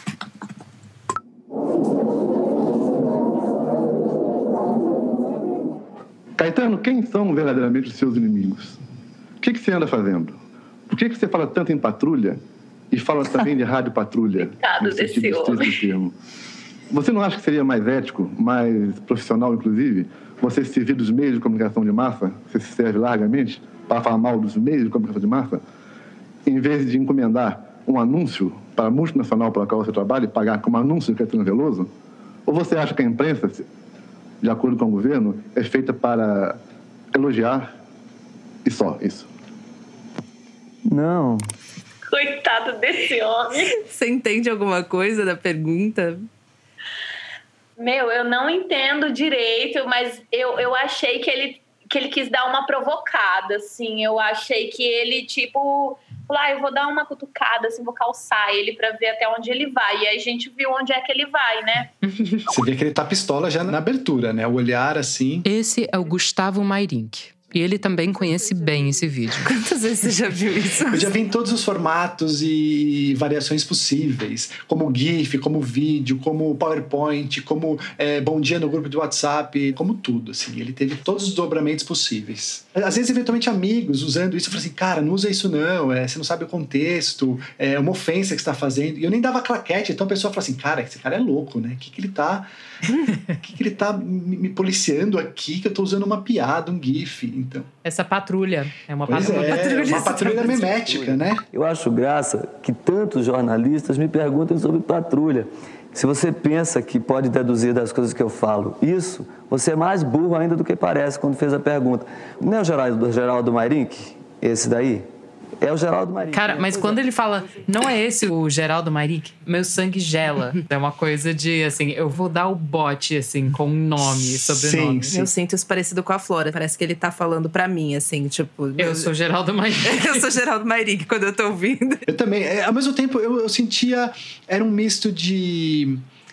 O: Caetano, quem são verdadeiramente os seus inimigos? O que, que você anda fazendo? Por que, que você fala tanto em patrulha e fala também de rádio patrulha?
L: Coitado desse homem.
O: Termo? Você não acha que seria mais ético, mais profissional, inclusive, você se servir dos meios de comunicação de massa, você se serve largamente para falar mal dos meios de comunicação de massa, em vez de encomendar um anúncio para a multinacional pela qual você trabalha e pagar como anúncio de Caetano Veloso? Ou você acha que a imprensa, de acordo com o governo, é feita para elogiar e só isso?
N: Não.
L: Coitado desse homem.
K: Você entende alguma coisa da pergunta?
L: Meu, eu não entendo direito, mas eu, eu achei que ele, que ele quis dar uma provocada, assim. Eu achei que ele, tipo... Falou, ah, eu vou dar uma cutucada, assim, vou calçar ele pra ver até onde ele vai. E aí a gente viu onde é que ele vai, né?
P: Você vê que ele tá pistola já na abertura, né? O olhar, assim...
Q: Esse é o Gustavo Mayrink. E ele também conhece bem esse vídeo.
K: Quantas vezes você já viu isso?
P: Eu já vi em todos os formatos e variações possíveis. Como GIF, como vídeo, como PowerPoint, como é, bom dia no grupo de WhatsApp, como tudo, assim. Ele teve todos os dobramentos possíveis. Às vezes, eventualmente, amigos usando isso, eu falei assim, cara, não usa isso não, é, você não sabe o contexto, é uma ofensa que você está fazendo. E eu nem dava claquete, então a pessoa fala assim, cara, esse cara é louco, né? O que, que ele tá... O que, que ele tá me, me policiando aqui, que eu tô usando uma piada, um GIF, então...
M: Essa patrulha, é uma
P: pois
M: patrulha.
P: É,
M: patrulha
P: uma patrulha memética, né?
N: Eu acho graça que tantos jornalistas me perguntem sobre patrulha. Se você pensa que pode deduzir das coisas que eu falo isso, você é mais burro ainda do que parece quando fez a pergunta. Não é o Geraldo, Geraldo Mayrink, esse daí? É o Geraldo Mayrink.
M: Cara, mas quando ele fala, não é esse o Geraldo Mayrink, meu sangue gela. É uma coisa de, assim, eu vou dar o bote, assim, com nome, sobrenome.
K: Sim, sim. Eu sinto isso parecido com a Flora. Parece que ele tá falando pra mim, assim, tipo...
M: Eu sou Geraldo Mayrink.
K: Eu sou Geraldo Mayrink quando eu tô ouvindo.
P: Eu também. É, ao mesmo tempo, eu, eu sentia... Era um misto de...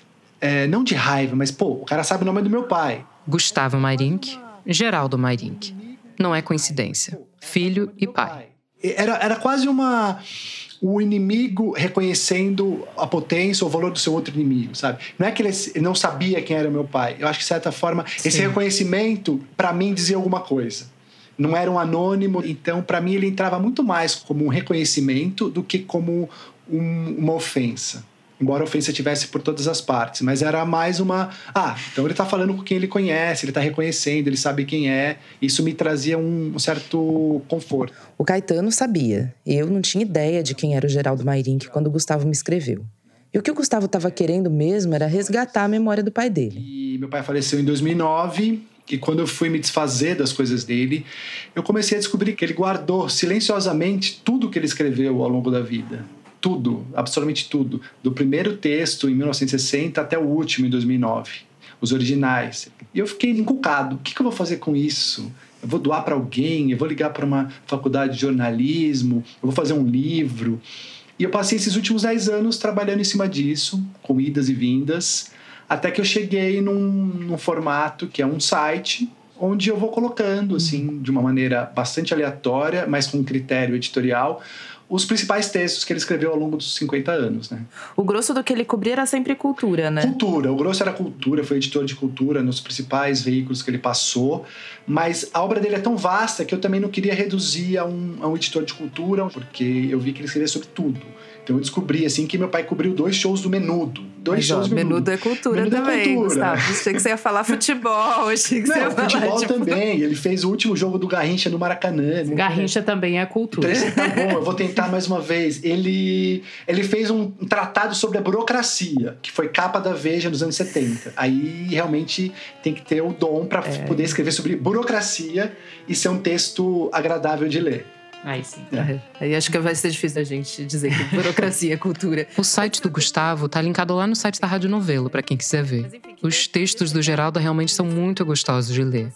P: É, não de raiva, mas, pô, o cara sabe o nome do meu pai.
Q: Gustavo Mayrink, Geraldo Mayrink. Não é coincidência. Filho e pai.
P: Era, era quase uma... O inimigo reconhecendo a potência ou o valor do seu outro inimigo, sabe? Não é que ele, ele não sabia quem era meu pai. Eu acho que, de certa forma, Sim. esse reconhecimento, pra mim, dizia alguma coisa. Não era um anônimo. Então, pra mim, ele entrava muito mais como um reconhecimento do que como um, uma ofensa. Embora a ofensa tivesse por todas as partes. Mas era mais uma... Ah, então ele tá falando com quem ele conhece, ele tá reconhecendo, ele sabe quem é. Isso me trazia um, um certo conforto.
K: O Caetano sabia. Eu não tinha ideia de quem era o Geraldo Mayrink quando o Gustavo me escreveu. E o que o Gustavo estava querendo mesmo era resgatar a memória do pai dele.
P: E meu pai faleceu em dois mil e nove... E quando eu fui me desfazer das coisas dele, eu comecei a descobrir que ele guardou silenciosamente tudo que ele escreveu ao longo da vida. Tudo, absolutamente tudo. Do primeiro texto, em mil novecentos e sessenta, até o último, em dois mil e nove. Os originais. E eu fiquei encucado. O que eu vou fazer com isso? Eu vou doar para alguém? Eu vou ligar para uma faculdade de jornalismo? Eu vou fazer um livro? E eu passei esses últimos dez anos trabalhando em cima disso, com idas e vindas, até que eu cheguei num, num formato que é um site, onde eu vou colocando, assim, de uma maneira bastante aleatória, mas com critério editorial, os principais textos que ele escreveu ao longo dos cinquenta anos, né?
K: O grosso do que ele cobria era sempre cultura, né?
P: Cultura. O grosso era cultura, foi editor de cultura nos principais veículos que ele passou, mas a obra dele é tão vasta que eu também não queria reduzir a um, a um editor de cultura, porque eu vi que ele escrevia sobre tudo. Então eu descobri, assim, que meu pai cobriu dois shows do Menudo. Dois
K: Mas,
P: shows
K: ó,
P: do Menudo.
K: Menudo é cultura
P: Menudo
K: também,
P: é cultura.
K: Gustavo. Achei que você ia falar futebol, achei que
P: não,
K: você ia falar...
P: futebol
K: tipo...
P: também. Ele fez o último jogo do Garrincha no Maracanã.
M: Garrincha também é cultura.
P: Então, tá bom, eu vou tentar mais uma vez. Ele, ele fez um tratado sobre a burocracia, que foi capa da Veja nos anos setenta. Aí, realmente, tem que ter o dom para é. poder escrever sobre burocracia e ser um texto agradável de ler.
M: Aí sim.
K: É. Aí acho que vai ser difícil a gente dizer que burocracia é cultura.
Q: O site do Gustavo tá linkado lá no site da Rádio Novelo, pra quem quiser ver. Os textos do Geraldo realmente são muito gostosos de ler.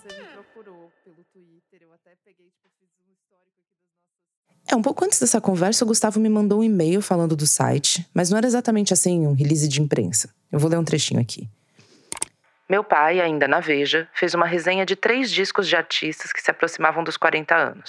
K: É, um pouco antes dessa conversa, o Gustavo me mandou um e-mail falando do site, mas não era exatamente assim um release de imprensa. Eu vou ler um trechinho aqui. Meu pai, ainda na Veja, fez uma resenha de três discos de artistas que se aproximavam dos quarenta anos.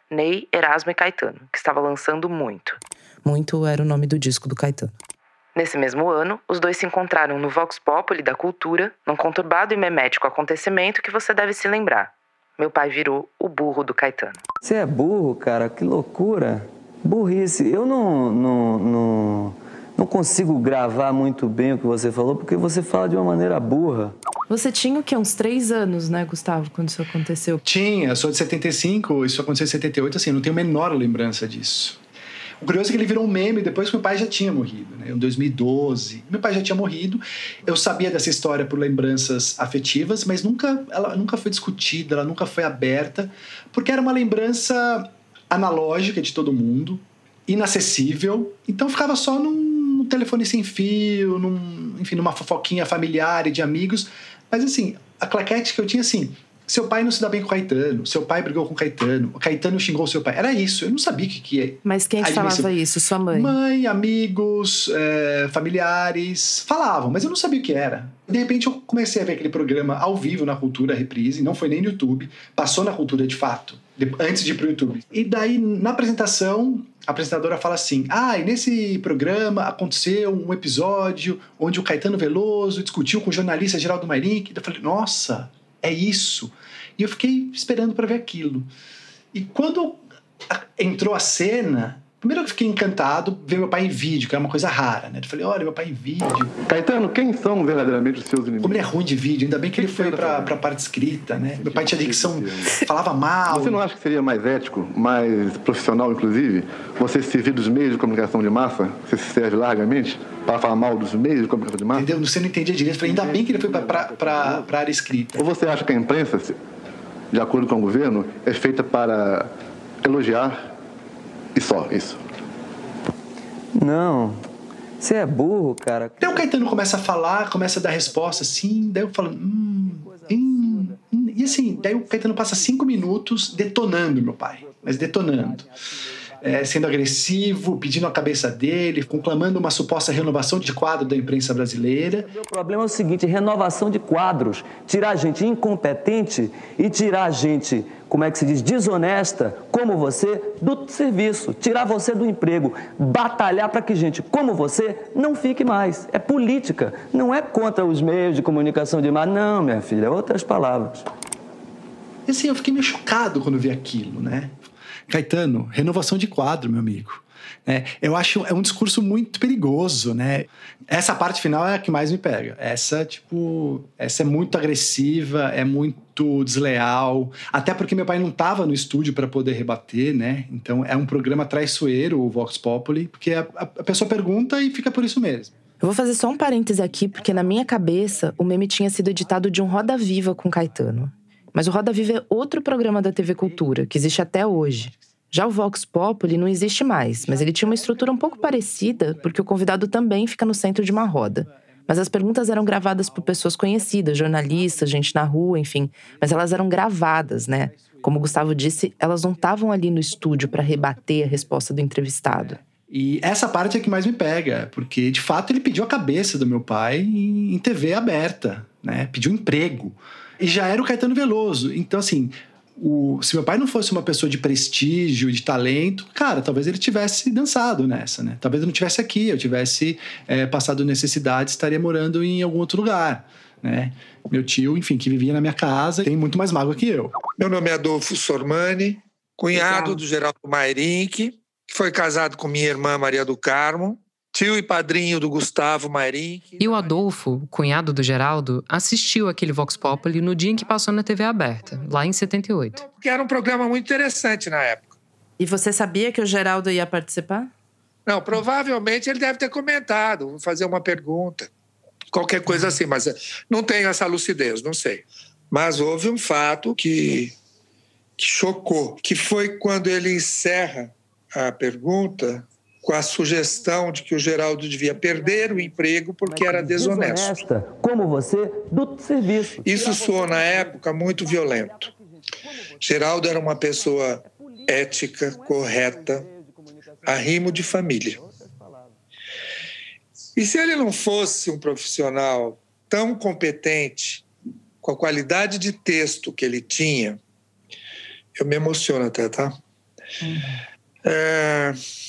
K: Ney, Erasmo e Caetano, que estava lançando Muito. Muito era o nome do disco do Caetano. Nesse mesmo ano, os dois se encontraram no Vox Populi da Cultura, num conturbado e memético acontecimento que você deve se lembrar. Meu pai virou o burro do Caetano.
N: Você é burro, cara? Que loucura. Burrice. Eu não, não, não, não consigo gravar muito bem o que você falou, porque você fala de uma maneira burra.
K: Você tinha o quê? Uns três anos, né, Gustavo, quando isso aconteceu?
P: Tinha, sou de setenta e cinco, isso aconteceu em setenta e oito, assim, eu não tenho a menor lembrança disso. O curioso é que ele virou um meme depois que meu pai já tinha morrido, né? Em dois mil e doze. Meu pai já tinha morrido. Eu sabia dessa história por lembranças afetivas, mas nunca, ela nunca foi discutida, ela nunca foi aberta, porque era uma lembrança analógica de todo mundo, inacessível. Então ficava só num, num telefone sem fio, num, enfim, numa fofoquinha familiar e de amigos. Mas assim, a claquete que eu tinha assim... Seu pai não se dá bem com o Caetano, seu pai brigou com o Caetano, o Caetano xingou seu pai. Era isso, eu não sabia o que, que é.
K: Mas quem te falava isso? Sua mãe?
P: Mãe, amigos, é, familiares, falavam, mas eu não sabia o que era. De repente eu comecei a ver aquele programa ao vivo na Cultura, Reprise, não foi nem no YouTube, passou na Cultura de fato, antes de ir pro YouTube. E daí, na apresentação, a apresentadora fala assim, ah, e nesse programa aconteceu um episódio onde o Caetano Veloso discutiu com o jornalista Geraldo Mayrink. Eu falei, nossa... É isso. E eu fiquei esperando para ver aquilo. E quando entrou a cena, primeiro eu fiquei encantado ver meu pai em vídeo, que era uma coisa rara, né? Eu falei, olha, meu pai em vídeo.
O: Caetano, quem são verdadeiramente os seus inimigos?
P: Como ele é ruim de vídeo, ainda bem que ele foi para a parte escrita, né? Meu pai tinha dicção, falava mal.
O: Você não acha que seria mais ético, mais profissional, inclusive, você servir dos meios de comunicação de massa? Você se serve largamente para falar mal dos meios de comunicação de massa?
P: Entendeu? Você não entendia direito. Eu falei, ainda bem que ele foi para a área escrita.
O: Ou você acha que a imprensa, de acordo com o governo, é feita para elogiar e só isso?
N: Não, você é burro, cara.
P: Daí o Caetano começa a falar, começa a dar resposta assim, daí eu falo, hum, hum, hum. E assim, daí o Caetano passa cinco minutos detonando meu pai, mas detonando. É, sendo agressivo, pedindo a cabeça dele, conclamando uma suposta renovação de quadro da imprensa brasileira.
N: O problema é o seguinte, renovação de quadros, tirar gente incompetente e tirar gente, como é que se diz, desonesta, como você, do serviço, tirar você do emprego, batalhar para que gente como você não fique mais. É política, não é contra os meios de comunicação de massa, não, minha filha, outras palavras.
P: E assim, eu fiquei meio chocado quando vi aquilo, né? Caetano, renovação de quadro, meu amigo. É, eu acho é um discurso muito perigoso, né? Essa parte final é a que mais me pega. Essa, tipo, essa é muito agressiva, é muito desleal. Até porque meu pai não estava no estúdio para poder rebater, né? Então é um programa traiçoeiro, o Vox Populi, porque a, a pessoa pergunta e fica por isso mesmo.
K: Eu vou fazer só um parêntese aqui, porque na minha cabeça o meme tinha sido editado de um Roda Viva com Caetano. Mas o Roda Viva é outro programa da T V Cultura, que existe até hoje. Já o Vox Populi não existe mais, mas ele tinha uma estrutura um pouco parecida, porque o convidado também fica no centro de uma roda. Mas as perguntas eram gravadas por pessoas conhecidas, jornalistas, gente na rua, enfim. Mas elas eram gravadas, né? Como o Gustavo disse, elas não estavam ali no estúdio para rebater a resposta do entrevistado.
P: E essa parte é que mais me pega, porque, de fato, ele pediu a cabeça do meu pai em T V aberta, né? Pediu emprego. E já era o Caetano Veloso. Então, assim, o, se meu pai não fosse uma pessoa de prestígio, de talento, cara, talvez ele tivesse dançado nessa, né? Talvez eu não estivesse aqui, eu tivesse é, passado necessidade, estaria morando em algum outro lugar, né? Meu tio, enfim, que vivia na minha casa, tem muito mais mágoa que eu.
R: Meu nome é Adolfo Sormani, cunhado Legal. do Geraldo Mayrink, que foi casado com minha irmã Maria do Carmo, tio e padrinho do Gustavo Mayrink.
Q: E o Adolfo, cunhado do Geraldo, assistiu aquele Vox Populi no dia em que passou na T V aberta, lá em setenta e oito.
R: Porque era um programa muito interessante na época.
K: E você sabia que o Geraldo ia participar?
R: Não, provavelmente ele deve ter comentado, vou fazer uma pergunta, qualquer coisa assim, mas não tenho essa lucidez, não sei. Mas houve um fato que, que chocou, que foi quando ele encerra a pergunta com a sugestão de que o Geraldo devia perder o emprego porque era desonesto.
N: Desonesta, como você, do serviço.
R: Isso soou, na época, muito violento. Geraldo era uma pessoa ética, correta, arrimo de família. E se ele não fosse um profissional tão competente, com a qualidade de texto que ele tinha, eu me emociono até, tá? Uhum. É...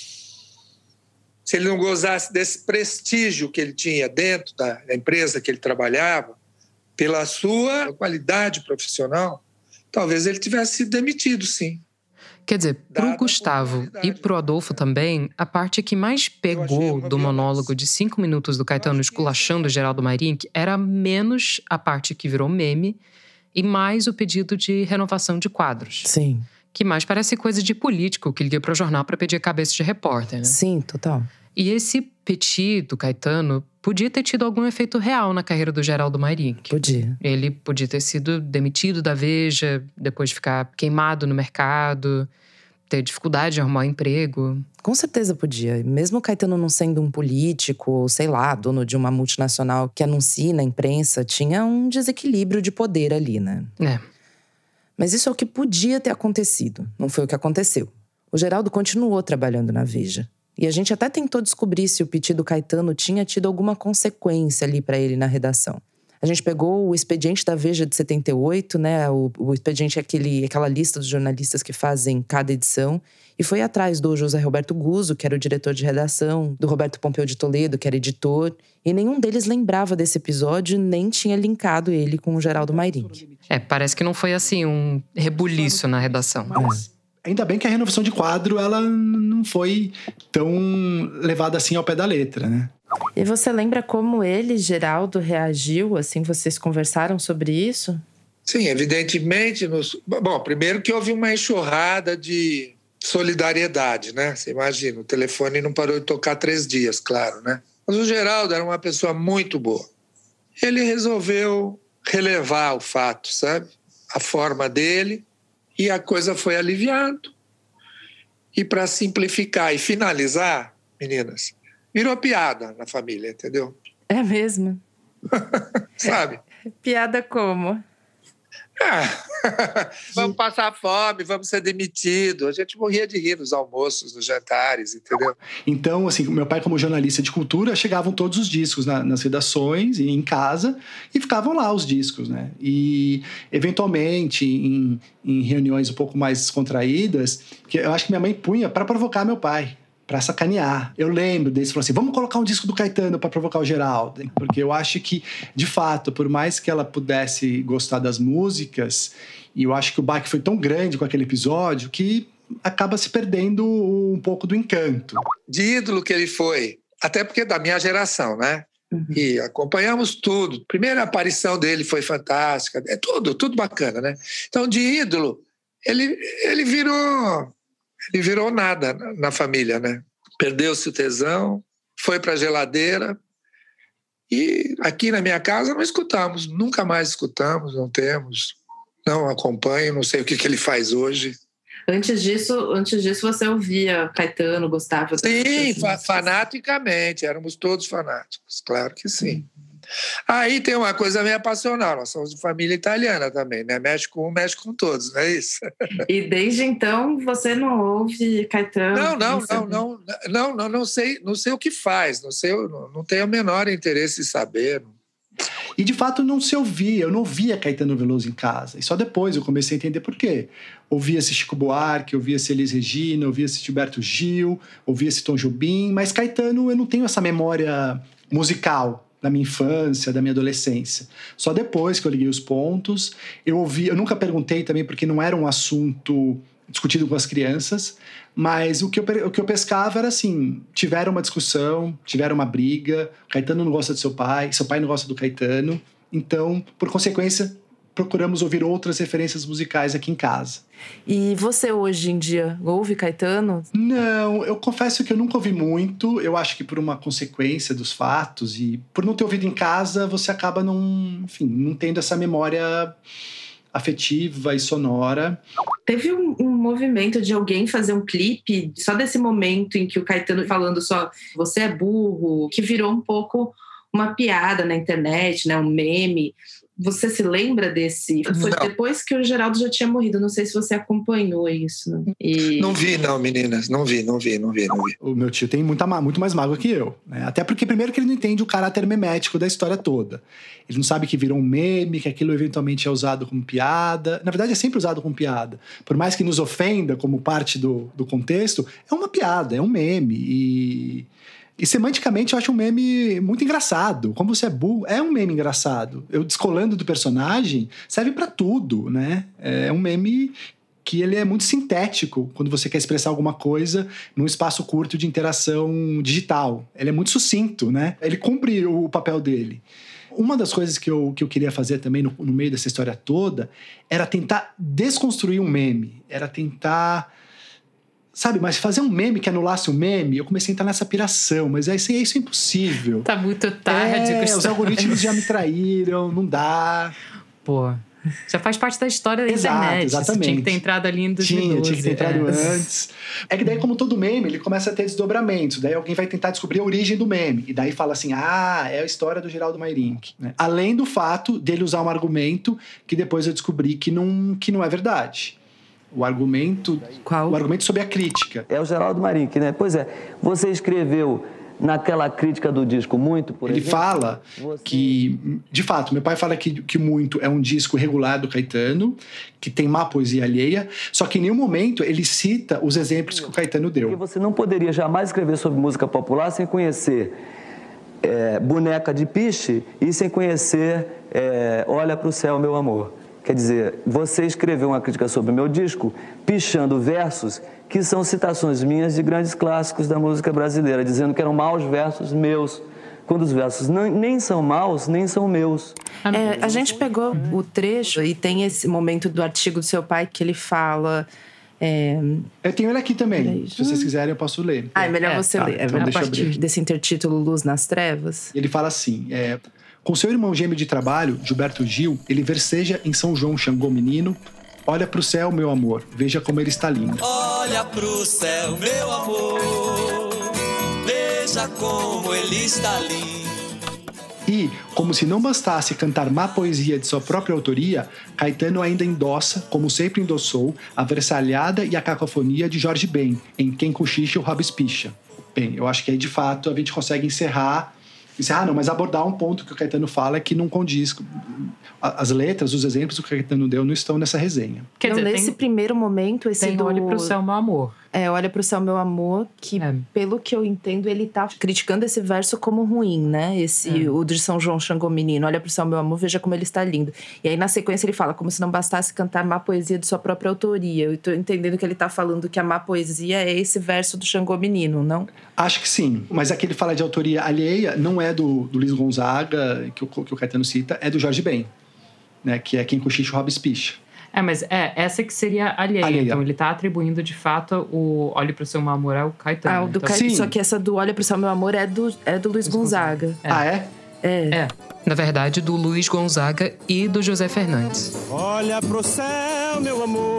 R: Se ele não gozasse desse prestígio que ele tinha dentro da empresa que ele trabalhava, pela sua qualidade profissional, talvez ele tivesse sido demitido, sim.
Q: Quer dizer, para o Gustavo e para o Adolfo também, a parte que mais pegou do monólogo de cinco minutos do Caetano esculachando o Geraldo Mayrink era menos a parte que virou meme e mais o pedido de renovação de quadros.
K: Sim.
Q: Que mais parece coisa de político que liga para o jornal para pedir a cabeça de repórter, né?
K: Sim, total.
Q: E esse petit do Caetano podia ter tido algum efeito real na carreira do Geraldo Mayrink.
K: Podia.
Q: Ele podia ter sido demitido da Veja, depois ficar queimado no mercado, ter dificuldade de arrumar um emprego.
K: Com certeza podia. Mesmo o Caetano não sendo um político, ou sei lá, dono de uma multinacional que anuncia na imprensa, tinha um desequilíbrio de poder ali, né?
Q: É.
K: Mas isso é o que podia ter acontecido. Não foi o que aconteceu. O Geraldo continuou trabalhando na Veja. E a gente até tentou descobrir se o piti do Caetano tinha tido alguma consequência ali para ele na redação. A gente pegou o expediente da Veja de setenta e oito, né? O, o expediente é aquele, aquela lista dos jornalistas que fazem cada edição. E foi atrás do José Roberto Guzzo, que era o diretor de redação, do Roberto Pompeu de Toledo, que era editor. E nenhum deles lembrava desse episódio, nem tinha linkado ele com o Geraldo Mayrink.
Q: É, parece que não foi assim um rebuliço na redação.
P: Mas ainda bem que a renovação de quadro, ela não foi tão levada assim ao pé da letra, né?
K: E você lembra como ele, Geraldo, reagiu? Assim, vocês conversaram sobre isso?
R: Sim, evidentemente. Nos... Bom, primeiro que houve uma enxurrada de solidariedade, né? Você imagina, o telefone não parou de tocar três dias, claro, né? Mas o Geraldo era uma pessoa muito boa. Ele resolveu relevar o fato, sabe? A forma dele, e a coisa foi aliviando. E para simplificar e finalizar, meninas, virou piada na família, entendeu?
K: É mesmo?
R: Sabe?
K: Piada como?
R: Ah, vamos passar fome, vamos ser demitidos. A gente morria de rir nos almoços, nos jantares, entendeu?
P: Então, assim, meu pai, como jornalista de cultura, chegavam todos os discos na, nas redações e em casa e ficavam lá os discos, né? E, eventualmente, em, em reuniões um pouco mais descontraídas, que eu acho que minha mãe punha para provocar meu pai. Pra sacanear. Eu lembro desse, falou assim, vamos colocar um disco do Caetano pra provocar o Geraldo. Porque eu acho que, de fato, por mais que ela pudesse gostar das músicas, e eu acho que o baque foi tão grande com aquele episódio, que acaba se perdendo um pouco do encanto.
R: De ídolo que ele foi, até porque é da minha geração, né? Uhum. E acompanhamos tudo. A primeira aparição dele foi fantástica, é tudo, tudo bacana, né? Então, de ídolo, ele, ele virou... Ele virou nada na família, né? Perdeu-se o tesão, foi para a geladeira e aqui na minha casa não escutamos, nunca mais escutamos, não temos, não acompanho, não sei o que, que ele faz hoje.
K: Antes disso, antes disso você ouvia Caetano, gostava?
R: Sim, fa- fanaticamente, éramos todos fanáticos, claro que sim. Aí tem uma coisa meio passional, nós somos de família italiana também, né? Mexe com um, mexe com todos, não é isso?
K: E desde então você não ouve Caetano?
R: Não, não, não, não, não, não, não sei, não sei o que faz, não sei, não, não tenho o menor interesse em saber.
P: E de fato não se ouvia, eu não ouvia Caetano Veloso em casa. E só depois eu comecei a entender por quê. Ouvia-se Chico Buarque, ouvia-se Elis Regina, ouvia-se Gilberto Gil, ouvia-se Tom Jobim, mas Caetano eu não tenho essa memória musical da minha infância, da minha adolescência. Só depois que eu liguei os pontos, eu ouvi, eu nunca perguntei também porque não era um assunto discutido com as crianças, mas o que, eu, o que eu pescava era assim, tiveram uma discussão, tiveram uma briga, Caetano não gosta do seu pai, seu pai não gosta do Caetano, então, por consequência, procuramos ouvir outras referências musicais aqui em casa.
K: E você hoje em dia ouve Caetano?
P: Não, eu confesso que eu nunca ouvi muito. Eu acho que por uma consequência dos fatos e por não ter ouvido em casa, você acaba não, enfim, não tendo essa memória afetiva e sonora.
K: Teve um, um movimento de alguém fazer um clipe só desse momento em que o Caetano falando só você é burro, que virou um pouco uma piada na internet, né, um meme. Você se lembra desse? Foi
R: Não.
K: depois que o Geraldo já tinha morrido. Não sei se você acompanhou isso. Né? E...
R: Não vi, não, meninas. Não vi, não vi, não vi, não vi.
P: O meu tio tem muita, muito mais mágoa que eu. Né? Até porque, primeiro, que ele não entende o caráter memético da história toda. Ele não sabe que virou um meme, que aquilo eventualmente é usado como piada. Na verdade, é sempre usado como piada. Por mais que nos ofenda como parte do, do contexto, é uma piada, é um meme. E... E semanticamente eu acho um meme muito engraçado. Como você é burro, é um meme engraçado. Eu descolando do personagem serve pra tudo, né? É um meme que ele é muito sintético quando você quer expressar alguma coisa num espaço curto de interação digital. Ele é muito sucinto, né? Ele cumpre o papel dele. Uma das coisas que eu, que eu queria fazer também no, no meio dessa história toda era tentar desconstruir um meme. Era tentar... Sabe, mas fazer um meme que anulasse um meme, eu comecei a entrar nessa piração, mas é isso, é isso impossível.
M: Tá muito tarde.
P: É,
M: Gustavo.
P: os algoritmos já me traíram, não dá.
M: Pô, já faz parte da história da
P: Exato,
M: internet.
P: Exatamente.
M: Tinha que ter entrado ali em dois mil e doze.
P: Tinha, tinha que ter entrado
M: é.
P: antes. É que daí, como todo meme, ele começa a ter desdobramentos. Daí alguém vai tentar descobrir a origem do meme. E daí fala assim, ah, é a história do Geraldo Mayrink. Né? Além do fato dele usar um argumento que depois eu descobri que não, que não é verdade. O argumento,
K: Qual?
P: o argumento sobre a crítica.
N: É o Geraldo Mayrink, né? Pois é, você escreveu naquela crítica do disco Muito, por
P: Ele
N: exemplo...
P: Ele fala você... que, de fato, meu pai fala que, que Muito é um disco regular do Caetano, que tem má poesia alheia, só que em nenhum momento ele cita os exemplos que o Caetano deu.
N: Porque você não poderia jamais escrever sobre música popular sem conhecer é, Boneca de Piche e sem conhecer é, Olha pro Céu, Meu Amor. Quer dizer, você escreveu uma crítica sobre o meu disco, pichando versos que são citações minhas de grandes clássicos da música brasileira, dizendo que eram maus versos meus, quando os versos não, nem são maus, nem são meus.
K: É, a gente pegou o trecho e tem esse momento do artigo do seu pai que ele fala... É...
P: Eu tenho ele aqui também, se vocês quiserem eu posso ler.
K: Ah, é melhor
P: é,
K: você
P: tá,
K: ler,
P: então
K: a
P: deixa
K: partir
P: eu abrir.
K: Desse intertítulo Luz nas Trevas.
P: Ele fala assim, é... Com seu irmão gêmeo de trabalho, Gilberto Gil, ele verseja em São João Xangô Menino. Olha pro céu, meu amor, veja como ele está lindo.
S: Olha pro céu, meu amor, veja como ele está lindo.
P: E, como se não bastasse cantar má poesia de sua própria autoria, Caetano ainda endossa, como sempre endossou, a versalhada e a cacofonia de Jorge Ben, em Quem Cochicha o Rabo Espicha. Bem, eu acho que aí, de fato, a gente consegue encerrar... Ah, não, mas abordar um ponto que o Caetano fala que não condiz. As letras, os exemplos que o Caetano deu não estão nessa resenha.
K: Quer dizer, não, nesse tem, primeiro momento, esse
M: tem
K: do...
M: Olhe pro Céu, Meu Amor.
K: É, Olha pro Céu, Meu Amor, que é. Pelo que eu entendo, ele tá criticando esse verso como ruim, né? Esse, é. O de São João Xangô Menino, Olha pro Céu, Meu Amor, veja como ele está lindo. E aí, na sequência, ele fala, como se não bastasse cantar má poesia de sua própria autoria. Eu tô entendendo que ele tá falando que a má poesia é esse verso do Xangô Menino, não?
P: Acho que sim, mas aquele fala de autoria alheia não é do, do Luiz Gonzaga, que o, que o Caetano cita, é do Jorge Ben, né? Que é Quem Cochicha o Rabo Espicha.
M: É, mas é, essa que seria alheia. alheia. Então, ele tá atribuindo, de fato, o Olhe pro Seu Meu Amor ao Caetano.
K: Ah, o do
M: então,
K: Caetano. Só que essa do Olha pro Seu Meu Amor é do, é do Luiz Gonzaga.
P: É. Ah, é?
K: É.
M: É.
Q: Na verdade, do Luiz Gonzaga e do José Fernandes.
S: Olha pro céu, meu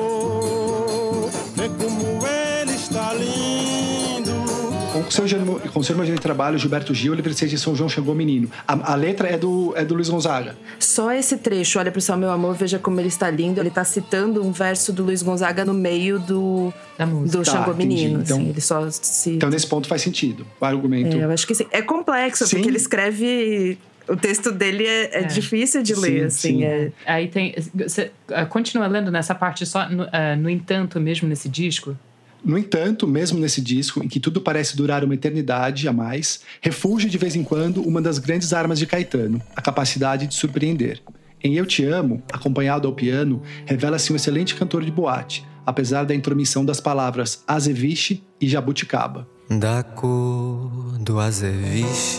S: amor, vê como ele está lindo.
P: Com seu, com seu irmão de trabalho, Gilberto Gil, ele verseja de São João Xangô Menino. A, a letra é do, é do Luiz Gonzaga.
K: Só esse trecho, Olha pro céu, meu amor, veja como ele está lindo. Ele tá citando um verso do Luiz Gonzaga no meio do, do tá, Xangô Menino. Então, assim, ele só se...
P: então, nesse ponto faz sentido. O argumento...
K: É, eu acho que sim. É complexo, sim. Porque ele escreve... O texto dele é, é, é. difícil de ler, sim, assim. Sim. É...
M: Aí tem... Você continua lendo nessa parte só, no, uh, no entanto, mesmo nesse disco...
P: No entanto, mesmo nesse disco, em que tudo parece durar uma eternidade a mais, refulge de vez em quando uma das grandes armas de Caetano, a capacidade de surpreender. Em Eu Te Amo, acompanhado ao piano, revela-se um excelente cantor de boate, apesar da intromissão das palavras azeviche e jabuticaba.
S: Da cor do azeviche,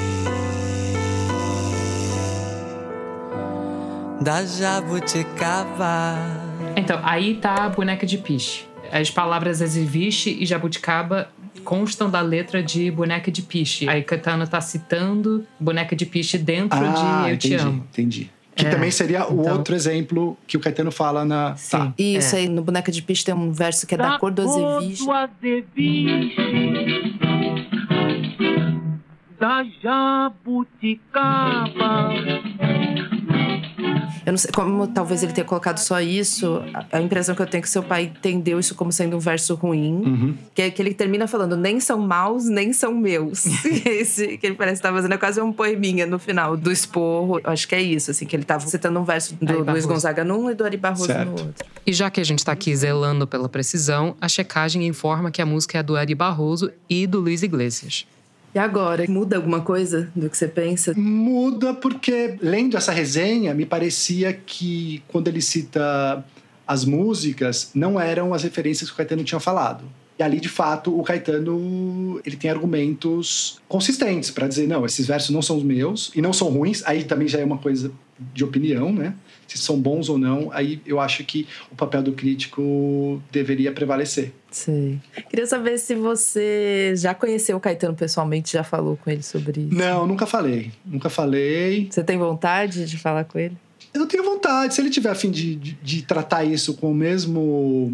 S: da jabuticaba.
M: Então, aí tá a Boneca de Piche. As palavras azeviche e jabuticaba constam da letra de Boneca de Piche. Aí Caetano tá citando Boneca de Piche dentro ah, de Eu
P: entendi,
M: Te Amo.
P: entendi. Que é, também seria o então... outro exemplo que o Caetano fala na...
K: Sim. Tá. Isso é. Aí, no Boneca de Piche tem um verso que é da, da cor do azeviche.
S: Da cor do azeviche, da jabuticaba.
K: Eu não sei, como talvez ele tenha colocado só isso, a impressão que eu tenho é que seu pai entendeu isso como sendo um verso ruim.
P: Uhum.
K: Que é que ele termina falando, nem são maus, nem são meus. Esse que ele parece estar fazendo é quase um poeminha no final do esporro. Eu acho que é isso, assim, que ele estava citando um verso do Luiz Gonzaga num e do Ari Barroso certo. No outro.
Q: E já que a gente está aqui zelando pela precisão, a checagem informa que a música é do Ari Barroso e do Luiz Iglesias.
K: E agora, muda alguma coisa do que você pensa?
P: Muda porque, lendo essa resenha, me parecia que quando ele cita as músicas, não eram as referências que o Caetano tinha falado. E ali, de fato, o Caetano ele tem argumentos consistentes para dizer, não, esses versos não são os meus e não são ruins. Aí também já é uma coisa de opinião, né? Se são bons ou não, aí eu acho que o papel do crítico deveria prevalecer.
K: Sim. Queria saber se você já conheceu o Caetano pessoalmente, já falou com ele sobre isso.
P: Não, nunca falei. Nunca falei.
K: Você tem vontade de falar com ele?
P: Eu não tenho vontade. Se ele tiver a fim de, de, de tratar isso com o mesmo...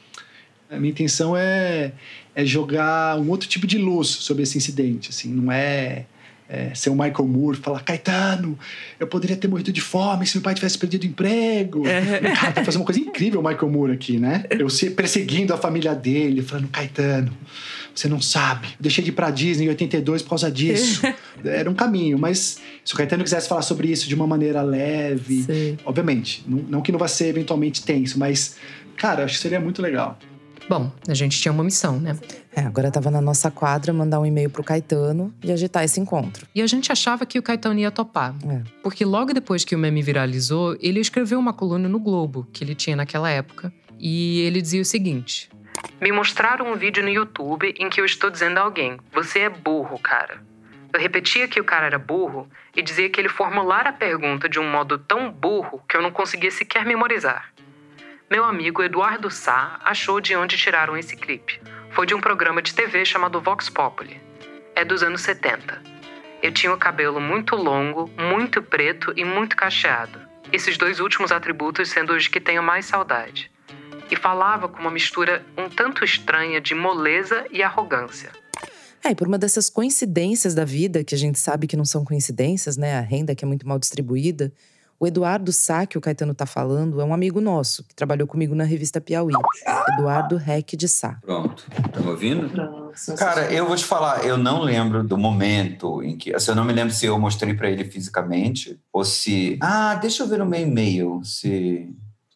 P: A minha intenção é, é jogar um outro tipo de luz sobre esse incidente. Assim, não é... É, ser o Michael Moore, falar, Caetano, eu poderia ter morrido de fome se meu pai tivesse perdido o emprego. É. Cara, tá fazendo uma coisa incrível o Michael Moore aqui, né? Eu perseguindo a família dele, falando, Caetano, você não sabe. Eu deixei de ir pra Disney em oitenta e dois por causa disso. Era um caminho, mas se o Caetano quisesse falar sobre isso de uma maneira leve, sim. Obviamente, não, não que não vá ser eventualmente tenso, mas, cara, acho que seria muito legal.
Q: Bom, a gente tinha uma missão, né?
K: É, agora tava na nossa quadra mandar um e-mail pro Caetano e agitar esse encontro.
Q: E a gente achava que o Caetano ia topar. É. Porque logo depois que o meme viralizou, ele escreveu uma coluna no Globo, que ele tinha naquela época. E ele dizia o seguinte: me mostraram um vídeo no YouTube em que eu estou dizendo a alguém, você é burro, cara. Eu repetia que o cara era burro e dizia que ele formulara a pergunta de um modo tão burro que eu não conseguia sequer memorizar. Meu amigo Eduardo Sá achou de onde tiraram esse clipe. Foi de um programa de T V chamado Vox Populi. É dos anos setenta. Eu tinha o cabelo muito longo, muito preto e muito cacheado. Esses dois últimos atributos sendo os que tenho mais saudade. E falava com uma mistura um tanto estranha de moleza e arrogância.
K: É, e por uma dessas coincidências da vida, que a gente sabe que não são coincidências, né? A renda que é muito mal distribuída. O Eduardo Sá, que o Caetano tá falando, é um amigo nosso, que trabalhou comigo na revista Piauí. Eduardo Reck de Sá.
T: Pronto. Tá me ouvindo? Pronto. Cara, eu vou te falar, eu não lembro do momento em que... Assim, eu não me lembro se eu mostrei pra ele fisicamente, ou se... Ah, deixa eu ver no meu e-mail, se...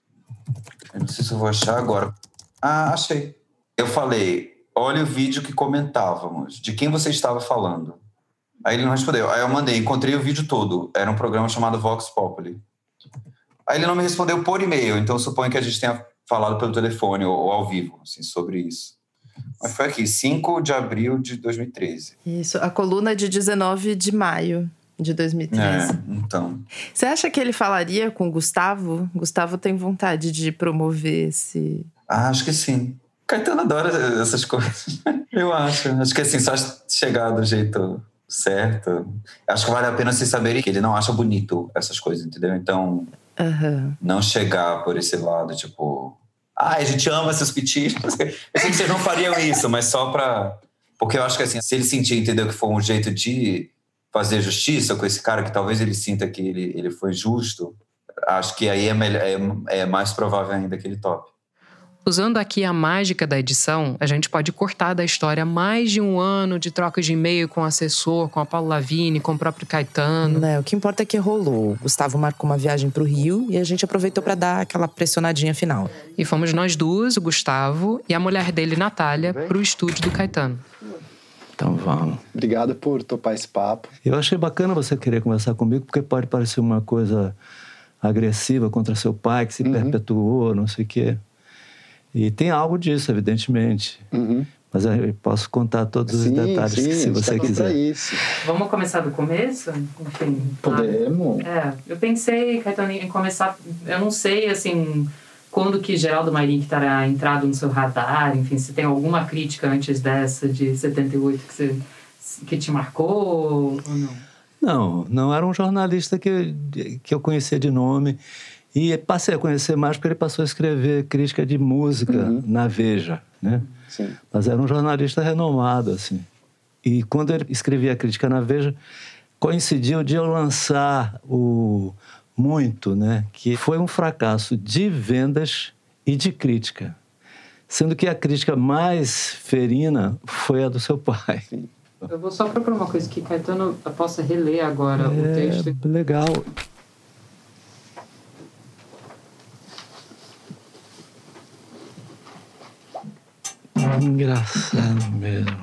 T: Eu não sei se eu vou achar agora. Ah, achei. Eu falei, olha o vídeo que comentávamos, de quem você estava falando. Aí ele não respondeu. Aí eu mandei, encontrei o vídeo todo. Era um programa chamado Vox Populi. Aí ele não me respondeu por e-mail, então eu suponho que a gente tenha falado pelo telefone ou, ou ao vivo, assim, sobre isso. Mas foi aqui, cinco de abril de dois mil e treze.
K: Isso, a coluna é de dezenove de maio de dois mil e treze.
T: É, então.
K: Você acha que ele falaria com o Gustavo? Gustavo tem vontade de promover esse...
T: Ah, acho que sim. Caetano adora essas coisas. Eu acho. Acho que assim, só chegar do jeito... certo. Acho que vale a pena vocês saberem que ele não acha bonito essas coisas, entendeu? Então,
K: uhum.
T: Não chegar por esse lado, tipo... Ah, a gente ama seus pitidos. Eu sei que vocês não fariam isso, mas só pra... Porque eu acho que assim, se ele sentir, entendeu, que foi um jeito de fazer justiça com esse cara, que talvez ele sinta que ele, ele foi justo, acho que aí é, melhor, é, é mais provável ainda que ele tope.
Q: Usando aqui a mágica da edição, a gente pode cortar da história mais de um ano de troca de e-mail com o assessor, com a Paula Lavigne, com o próprio Caetano.
K: Não, o que importa é que rolou. O Gustavo marcou uma viagem pro Rio e a gente aproveitou para dar aquela pressionadinha final.
Q: E fomos nós duas, o Gustavo e a mulher dele, Natália, pro estúdio do Caetano.
P: Então vamos. Obrigado por topar esse papo.
N: Eu achei bacana você querer conversar comigo, porque pode parecer uma coisa agressiva contra seu pai, que se uhum. perpetuou, não sei o quê. E tem algo disso, evidentemente. Uhum. Mas eu posso contar todos sim, os detalhes sim, se você quiser.
M: Isso. Vamos começar do começo? Enfim,
P: podemos.
M: É, eu pensei, Caetano, em começar... Eu não sei, assim, quando que Geraldo Mayrink terá entrado no seu radar. Enfim, se tem alguma crítica antes dessa de setenta e oito que, você, que te marcou ou não?
N: Não, não era um jornalista que, que eu conhecia de nome. E passei a conhecer mais porque ele passou a escrever crítica de música uhum. na Veja, né?
P: Sim.
N: Mas era um jornalista renomado, assim. E quando ele escrevia a crítica na Veja, coincidiu de eu lançar o
U: muito, né? Que foi um fracasso de vendas e de crítica. Sendo que a crítica mais ferina foi a do seu pai. Sim.
M: Eu vou só procurar uma coisa que Caetano possa reler agora
U: é,
M: o texto.
U: Legal. Engraçado mesmo.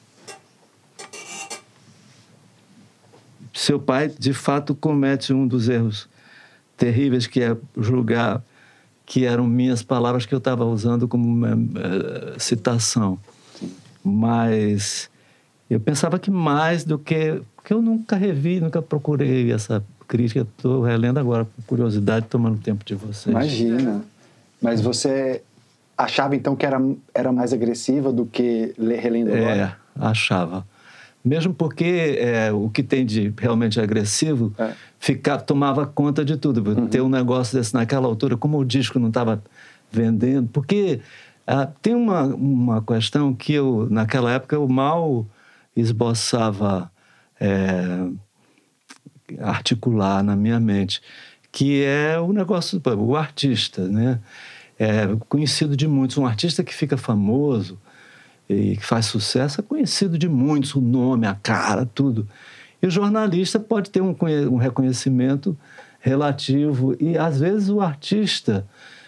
U: Seu pai, de fato, comete um dos erros terríveis, que é julgar que eram minhas palavras que eu estava usando como uma, uh, citação. Sim. Mas eu pensava que mais do que... Porque eu nunca revi, nunca procurei essa crítica. Estou relendo agora, por curiosidade, tomando tempo de vocês.
V: Imagina. Mas você achava, então, que era, era mais agressiva do que relendo agora?
U: É, achava. Mesmo porque é, o que tem de realmente agressivo é. ficava, tomava conta de tudo. Uhum. Ter um negócio desse naquela altura, como o disco não estava vendendo. Porque ah, tem uma, uma questão que eu, naquela época, eu mal esboçava é, articular na minha mente, que é o negócio, o artista, né? É conhecido de muitos. Um artista que fica famoso e que faz sucesso é conhecido de muitos, o nome, a cara, tudo. E o jornalista pode ter um, um reconhecimento relativo e, às vezes, o artista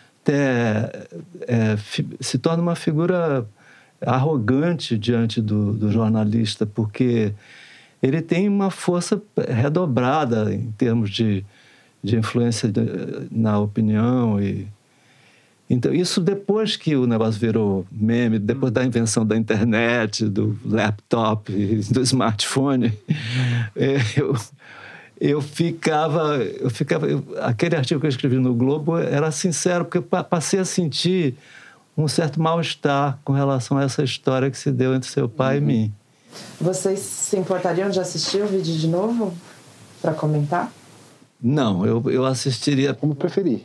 U: é, é, se torna uma figura arrogante diante do, do jornalista, porque ele tem uma força redobrada em termos de, de influência de, na opinião e... Então, isso depois que o negócio virou meme, depois da invenção da internet, do laptop, do smartphone, eu, eu ficava... Eu ficava eu, aquele artigo que eu escrevi no Globo era sincero, porque eu passei a sentir um certo mal-estar com relação a essa história que se deu entre seu pai uhum. e mim.
K: Vocês se importariam de assistir o vídeo de novo para comentar?
U: Não, eu, eu assistiria...
V: Como preferir.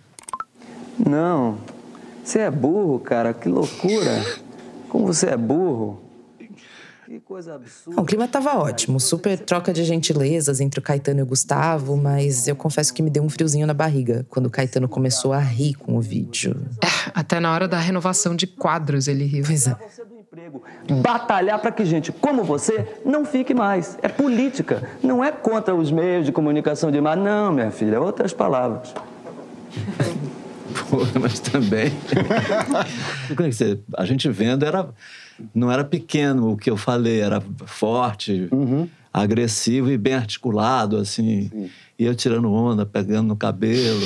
N: Não, você é burro, cara, que loucura. Como você é burro. Que coisa absurda.
K: O clima estava ótimo, super troca de gentilezas entre o Caetano e o Gustavo, mas eu confesso que me deu um friozinho na barriga quando o Caetano começou a rir com o vídeo.
Q: É, até na hora da renovação de quadros ele riu.
K: Pois é.
N: Batalhar para que gente como você não fique mais. É política, não é contra os meios de comunicação de massa. Não, minha filha, é outras palavras.
U: Mas também... a gente vendo era, não era pequeno o que eu falei, era forte, uhum. agressivo e bem articulado, assim. Sim. E eu tirando onda, pegando no cabelo.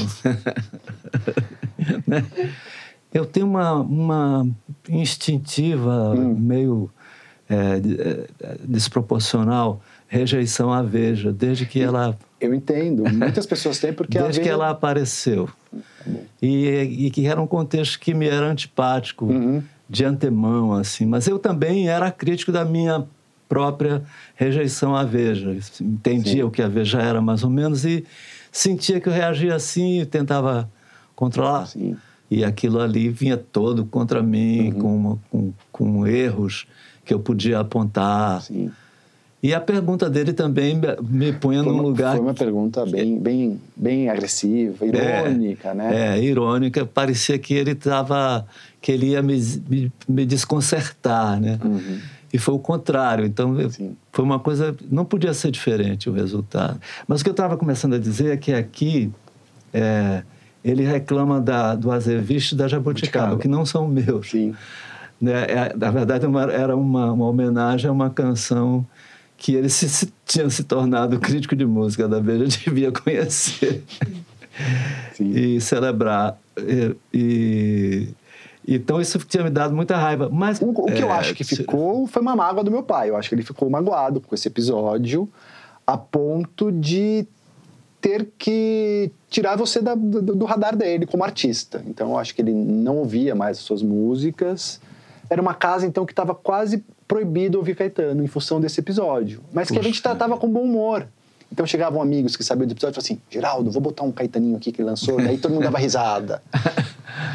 U: Né? Eu tenho uma, uma instintiva, hum. meio é, desproporcional rejeição à Veja, desde que ela...
V: Eu entendo, muitas pessoas têm porque
U: desde
V: a Veja...
U: que ela apareceu. E, e que era um contexto que me era antipático uhum. de antemão, assim. Mas eu também era crítico da minha própria rejeição à Veja. Entendia Sim. o que a Veja era, mais ou menos, e sentia que eu reagia assim e tentava controlar. Sim. E aquilo ali vinha todo contra mim, uhum. com, com, com erros que eu podia apontar. Sim. E a pergunta dele também me punha num lugar...
V: Foi uma pergunta bem, bem, bem agressiva, irônica,
U: é,
V: né?
U: É, irônica. Parecia que ele estava... que ele ia me, me, me desconcertar, né? Uhum. E foi o contrário. Então, Sim. foi uma coisa... Não podia ser diferente o resultado. Mas o que eu estava começando a dizer é que aqui... É, ele reclama da, do Azeviche e da Jabuticaba, que não são meus.
V: Sim.
U: Né? É, na verdade, uma, era uma, uma homenagem a uma canção... que ele se, se, tinha se tornado crítico de música da Veja, devia conhecer Sim. e celebrar. E, e, então, isso tinha me dado muita raiva. Mas,
V: o, o que é, eu acho que ficou foi uma mágoa do meu pai. Eu acho que ele ficou magoado com esse episódio, a ponto de ter que tirar você da, do, do radar dele como artista. Então, eu acho que ele não ouvia mais as suas músicas. Era uma casa, então, que estava quase... proibido ouvir Caetano em função desse episódio. Mas Puxa. que a gente tratava com bom humor. Então chegavam amigos que sabiam do episódio e falavam assim, Geraldo, vou botar um Caetaninho aqui que ele lançou. Daí todo mundo dava risada.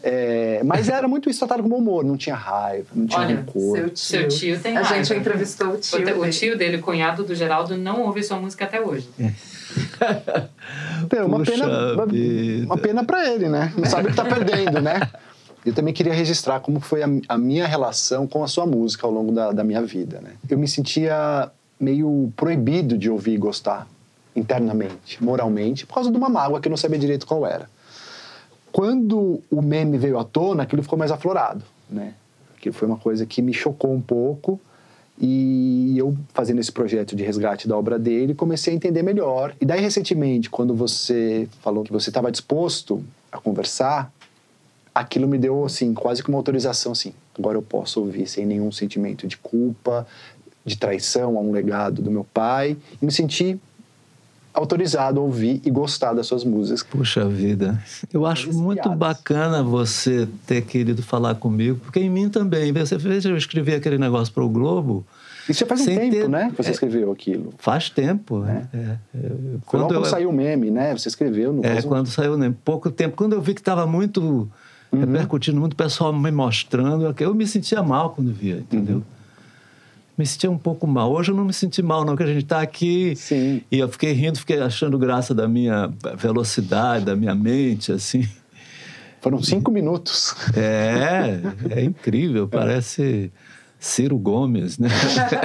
V: É, mas era muito isso tratado como humor, não tinha raiva, não tinha
M: Olha,
V: rancor.
M: seu tio, seu tio tem
B: A
M: raiva.
B: gente entrevistou o tio
M: O,
B: dele.
M: o tio dele, o cunhado do Geraldo, não ouve sua música até hoje.
V: Então, uma
U: Puxa
V: pena, uma,
U: vida.
V: uma pena pra ele, né? Não sabe o que tá perdendo, né? Eu também queria registrar como foi a, a minha relação com a sua música ao longo da, da minha vida, né? Eu me sentia meio proibido de ouvir e gostar internamente, moralmente, por causa de uma mágoa que eu não sabia direito qual era. Quando o meme veio à tona, aquilo ficou mais aflorado, né? Aquilo foi uma coisa que me chocou um pouco e eu, fazendo esse projeto de resgate da obra dele, comecei a entender melhor. E daí, recentemente, quando você falou que você estava disposto a conversar, aquilo me deu, assim, quase que uma autorização, assim, agora eu posso ouvir sem nenhum sentimento de culpa, de traição a um legado do meu pai, e me senti autorizado a ouvir e gostar das suas músicas.
U: Puxa vida, eu acho muito piadas. Bacana você ter querido falar comigo, porque em mim também, você fez eu escrever aquele negócio para o Globo.
V: Isso já faz um tempo, ter... né, que você
U: é,
V: escreveu aquilo.
U: Faz tempo,
V: né?
U: É. É.
V: Foi logo
U: quando
V: eu... saiu o meme, né, você escreveu. No
U: é,
V: caso...
U: quando saiu o meme, pouco tempo. Quando eu vi que estava muito, uhum. repercutindo muito, o pessoal me mostrando, eu me sentia mal quando via, entendeu? Uhum. Me sentia um pouco mal. Hoje eu não me senti mal, não, porque a gente está aqui.
V: Sim.
U: E eu fiquei rindo, fiquei achando graça da minha velocidade, da minha mente, assim.
V: Foram cinco minutos.
U: É, é incrível, parece Ciro Gomes, né?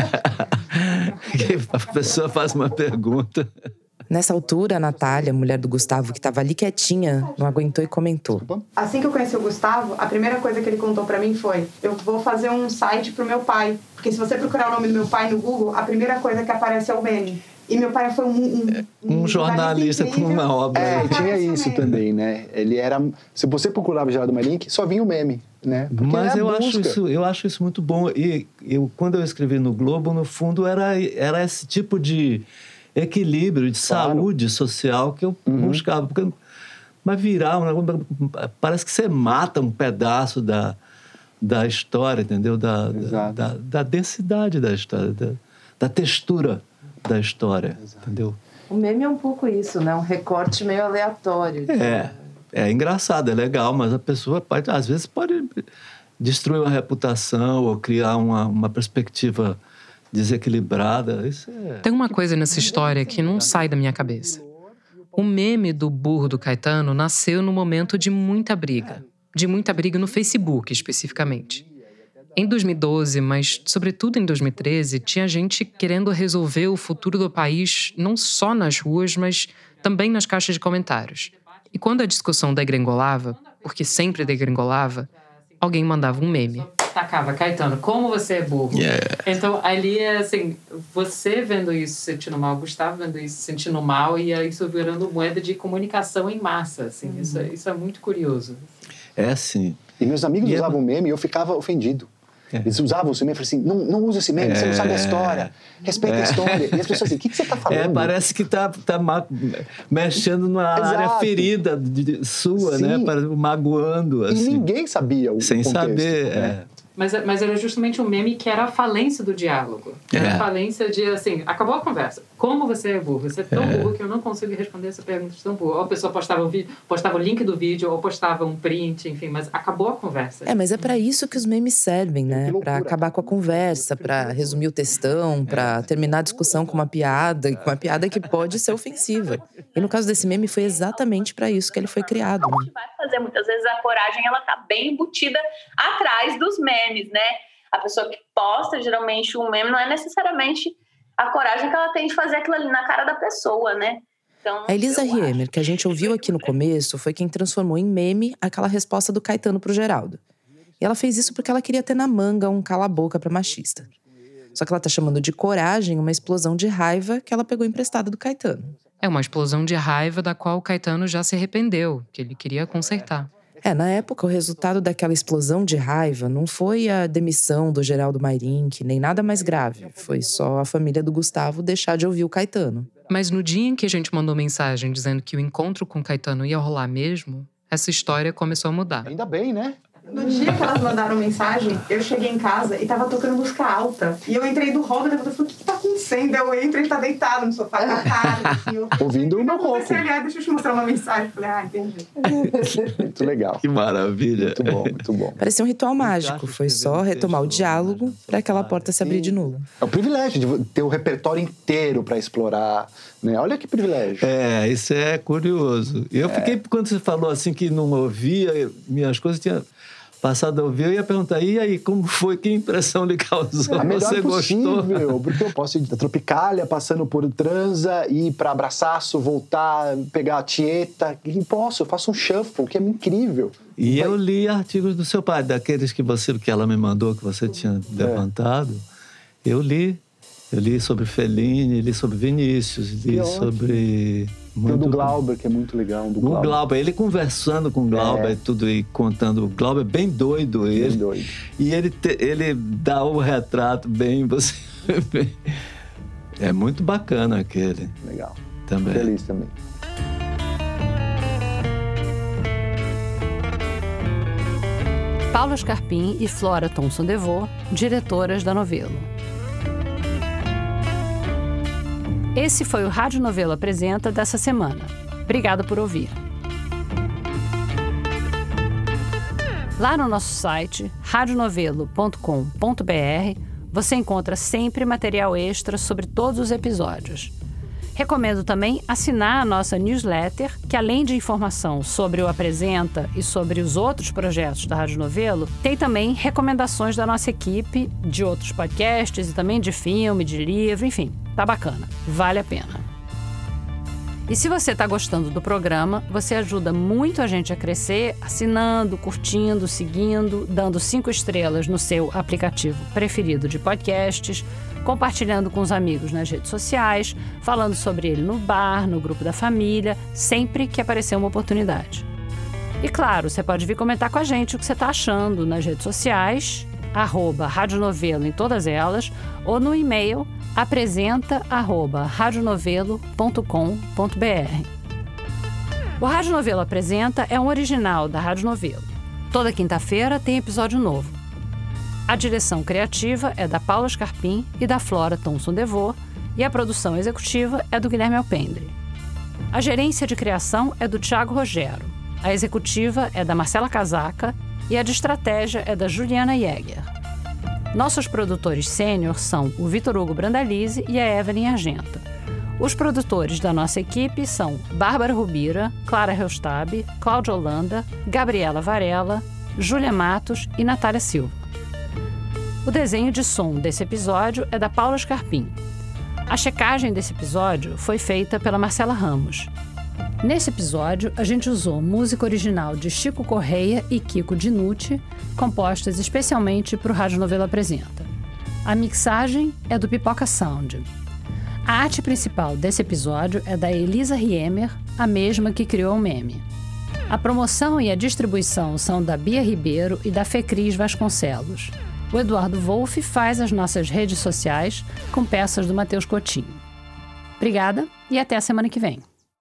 U: A pessoa faz uma pergunta.
K: Nessa altura, a Natália, mulher do Gustavo, que estava ali quietinha, não aguentou e comentou.
B: Assim que eu conheci o Gustavo, a primeira coisa que ele contou pra mim foi: eu vou fazer um site pro meu pai. Porque se você procurar o nome do meu pai no Google, a primeira coisa que aparece é o meme. E meu pai foi um... Um,
U: um, um jornalista com uma obra.
V: É, tinha isso também, né? Ele era... Se você procurava Geraldo Marink, só vinha o meme, né? Porque
U: mas eu
V: busca.
U: acho, isso, eu acho isso muito bom. E eu, quando eu escrevi no Globo, no fundo, era, era esse tipo de equilíbrio, de claro. saúde social que eu uhum. buscava. Porque, mas virar, um, parece que você mata um pedaço da, da história, entendeu? Da, da, da, da densidade da história, da, da textura da história, Exato. entendeu?
K: O meme é um pouco isso, né? Um recorte meio aleatório. De...
U: É, é engraçado, é legal, mas a pessoa pode, às vezes pode destruir uma reputação ou criar uma, uma perspectiva desequilibrada. Isso é...
Q: Tem uma coisa nessa história que não sai da minha cabeça. O meme do burro do Caetano nasceu no momento de muita briga. De muita briga no Facebook, especificamente. Em dois mil e doze, mas sobretudo em dois mil e treze, tinha gente querendo resolver o futuro do país não só nas ruas, mas também nas caixas de comentários. E quando a discussão degringolava, porque sempre degringolava, alguém mandava um meme.
M: Tacava, Caetano, como você é burro.
U: Yeah.
M: Então, ali é assim, você vendo isso, sentindo mal, Gustavo vendo isso, sentindo mal, e isso virando moeda de comunicação em massa, assim. Uhum. Isso, isso é muito curioso.
U: É, sim.
V: E meus amigos
U: e
V: usavam
U: é...
V: meme e eu ficava ofendido. É. Eles usavam esse meme e falavam assim, não, não usa esse meme, é. você não sabe a história, respeita é. a história. E as pessoas dizem, o que, que você está falando?
U: É, parece que está tá mexendo numa Exato. área ferida de, sua, Sim. né? Magoando. Assim.
V: E ninguém sabia o
U: Sem
V: contexto,
U: saber,
V: né?
U: é.
M: Mas, mas era justamente um meme que era a falência do diálogo. Era é. a falência de, assim, acabou a conversa. Como você é burro? Você é tão é. burro que eu não consigo responder essa pergunta de tão burro. Ou a pessoa postava, um vídeo, postava o link do vídeo, ou postava um print, enfim, mas acabou a conversa.
K: É, mas é pra isso que os memes servem, né? Pra acabar com a conversa, pra resumir o textão, pra terminar a discussão com uma piada, com uma piada que pode ser ofensiva. E no caso desse meme, foi exatamente pra isso que ele foi criado, né?
L: Vai fazer, muitas vezes a coragem, ela tá bem embutida atrás dos memes, né? A pessoa que posta, geralmente, um meme não é necessariamente a coragem que ela tem de fazer aquilo ali na cara da pessoa, né? Então,
K: a Elisa Riemer, que a gente ouviu aqui no começo, foi quem transformou em meme aquela resposta do Caetano pro Geraldo. E ela fez isso porque ela queria ter na manga um cala-boca pra machista. Só que ela tá chamando de coragem uma explosão de raiva que ela pegou emprestada do Caetano.
Q: É uma explosão de raiva da qual o Caetano já se arrependeu, que ele queria consertar.
K: É, na época, o resultado daquela explosão de raiva não foi a demissão do Geraldo Marink, nem nada mais grave. Foi só a família do Gustavo deixar de ouvir o Caetano.
Q: Mas no dia em que a gente mandou mensagem dizendo que o encontro com o Caetano ia rolar mesmo, essa história começou a mudar.
V: Ainda bem, né?
B: No dia que elas mandaram mensagem, eu cheguei em casa e tava tocando música alta. E eu entrei do Robert e falei, o que que tá acontecendo? Eu entro e ele tá deitado no sofá com a cara. Assim, eu...
V: Ouvindo o meu rouco.
B: Deixa eu te mostrar uma mensagem. Eu falei, ah, entendi.
V: Muito legal.
U: Que maravilha.
V: Muito bom, muito bom.
K: Parecia um ritual mágico. Foi só retomar o diálogo para aquela porta se abrir de novo.
V: É um privilégio de ter o repertório inteiro para explorar, né? Olha que privilégio.
U: É, isso é curioso. Eu é. fiquei, quando você falou assim que não ouvia, minhas coisas tinham passado a ouvir, eu ia perguntar, e aí, como foi? Que impressão lhe causou?
V: A melhor
U: Você
V: possível,
U: gostou?
V: Porque eu posso ir da Tropicália, passando por Transa, ir para Abraçaço, voltar, pegar a Tieta. E posso, eu faço um shuffle, que é incrível.
U: E Vai... eu li artigos do seu pai, daqueles que, você, que ela me mandou, que você tinha levantado. É. Eu li. Eu li sobre Fellini, li sobre Vinícius, li
V: que
U: sobre...
V: Muito... Tem o do Glauber, que é muito legal. Um do
U: o
V: Glauber.
U: Glauber, ele conversando com o Glauber, é. tudo e contando. O Glauber é bem doido, ele.
V: Bem doido.
U: E ele, te, ele dá o retrato bem, você... É muito bacana aquele.
V: Legal.
U: Também.
V: Feliz também.
C: Paula Scarpim e Flora Thomson-DeVoe, diretoras da Novelo. Esse foi o Rádio Novelo Apresenta dessa semana. Obrigada por ouvir. Lá no nosso site, rádio novelo ponto com ponto b r, você encontra sempre material extra sobre todos os episódios. Recomendo também assinar a nossa newsletter, que além de informação sobre o Apresenta e sobre os outros projetos da Rádio Novelo, tem também recomendações da nossa equipe, de outros podcasts e também de filme, de livro, enfim, tá bacana, vale a pena. E se você está gostando do programa, você ajuda muito a gente a crescer assinando, curtindo, seguindo, dando cinco estrelas no seu aplicativo preferido de podcasts, compartilhando com os amigos nas redes sociais, falando sobre ele no bar, no grupo da família, sempre que aparecer uma oportunidade. E claro, você pode vir comentar com a gente o que você está achando nas redes sociais, arroba Rádio Novelo em todas elas, ou no e-mail apresenta arroba radionovelo ponto com ponto b r. O Rádio Novelo Apresenta é um original da Rádio Novelo. Toda quinta-feira tem episódio novo. A direção criativa é da Paula Scarpim e da Flora Thomson-DeVoe e a produção executiva é do Guilherme Alpendre. A gerência de criação é do Thiago Rogero, a executiva é da Marcela Casaca e a de estratégia é da Juliana Jäger. Nossos produtores sênior são o Vitor Hugo Brandalize e a Evelyn Argenta. Os produtores da nossa equipe são Bárbara Rubira, Clara Reustab, Cláudia Holanda, Gabriela Varela, Júlia Matos e Natália Silva. O desenho de som desse episódio é da Paula Scarpim. A checagem desse episódio foi feita pela Marcela Ramos. Nesse episódio, a gente usou música original de Chico Correia e Kiko Dinucci, compostas especialmente para o Rádio Novelo Apresenta. A mixagem é do Pipoca Sound. A arte principal desse episódio é da Elisa Riemer, a mesma que criou o meme. A promoção e a distribuição são da Bia Ribeiro e da Fecris Vasconcelos. O Eduardo Wolff faz as nossas redes sociais com peças do Matheus Coutinho. Obrigada e até a semana que vem.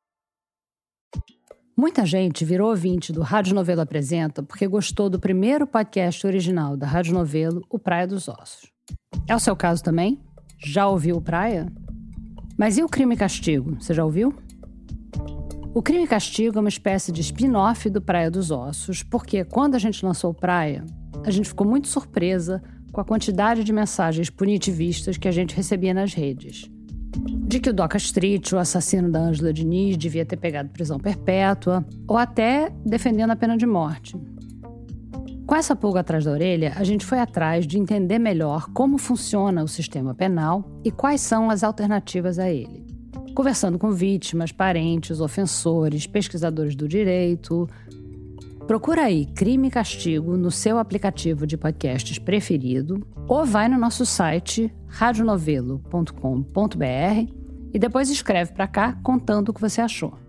C: Muita gente virou ouvinte do Rádio Novelo Apresenta porque gostou do primeiro podcast original da Rádio Novelo, o Praia dos Ossos. É o seu caso também? Já ouviu o Praia? Mas e o Crime e Castigo? Você já ouviu? O Crime e Castigo é uma espécie de spin-off do Praia dos Ossos, porque quando a gente lançou o Praia, a gente ficou muito surpresa com a quantidade de mensagens punitivistas que a gente recebia nas redes. De que o Doca Street, o assassino da Ângela Diniz, devia ter pegado prisão perpétua, ou até defendendo a pena de morte. Com essa pulga atrás da orelha, a gente foi atrás de entender melhor como funciona o sistema penal e quais são as alternativas a ele. Conversando com vítimas, parentes, ofensores, pesquisadores do direito. Procura aí Crime e Castigo no seu aplicativo de podcasts preferido ou vai no nosso site radionovelo ponto com ponto b r e depois escreve para cá contando o que você achou.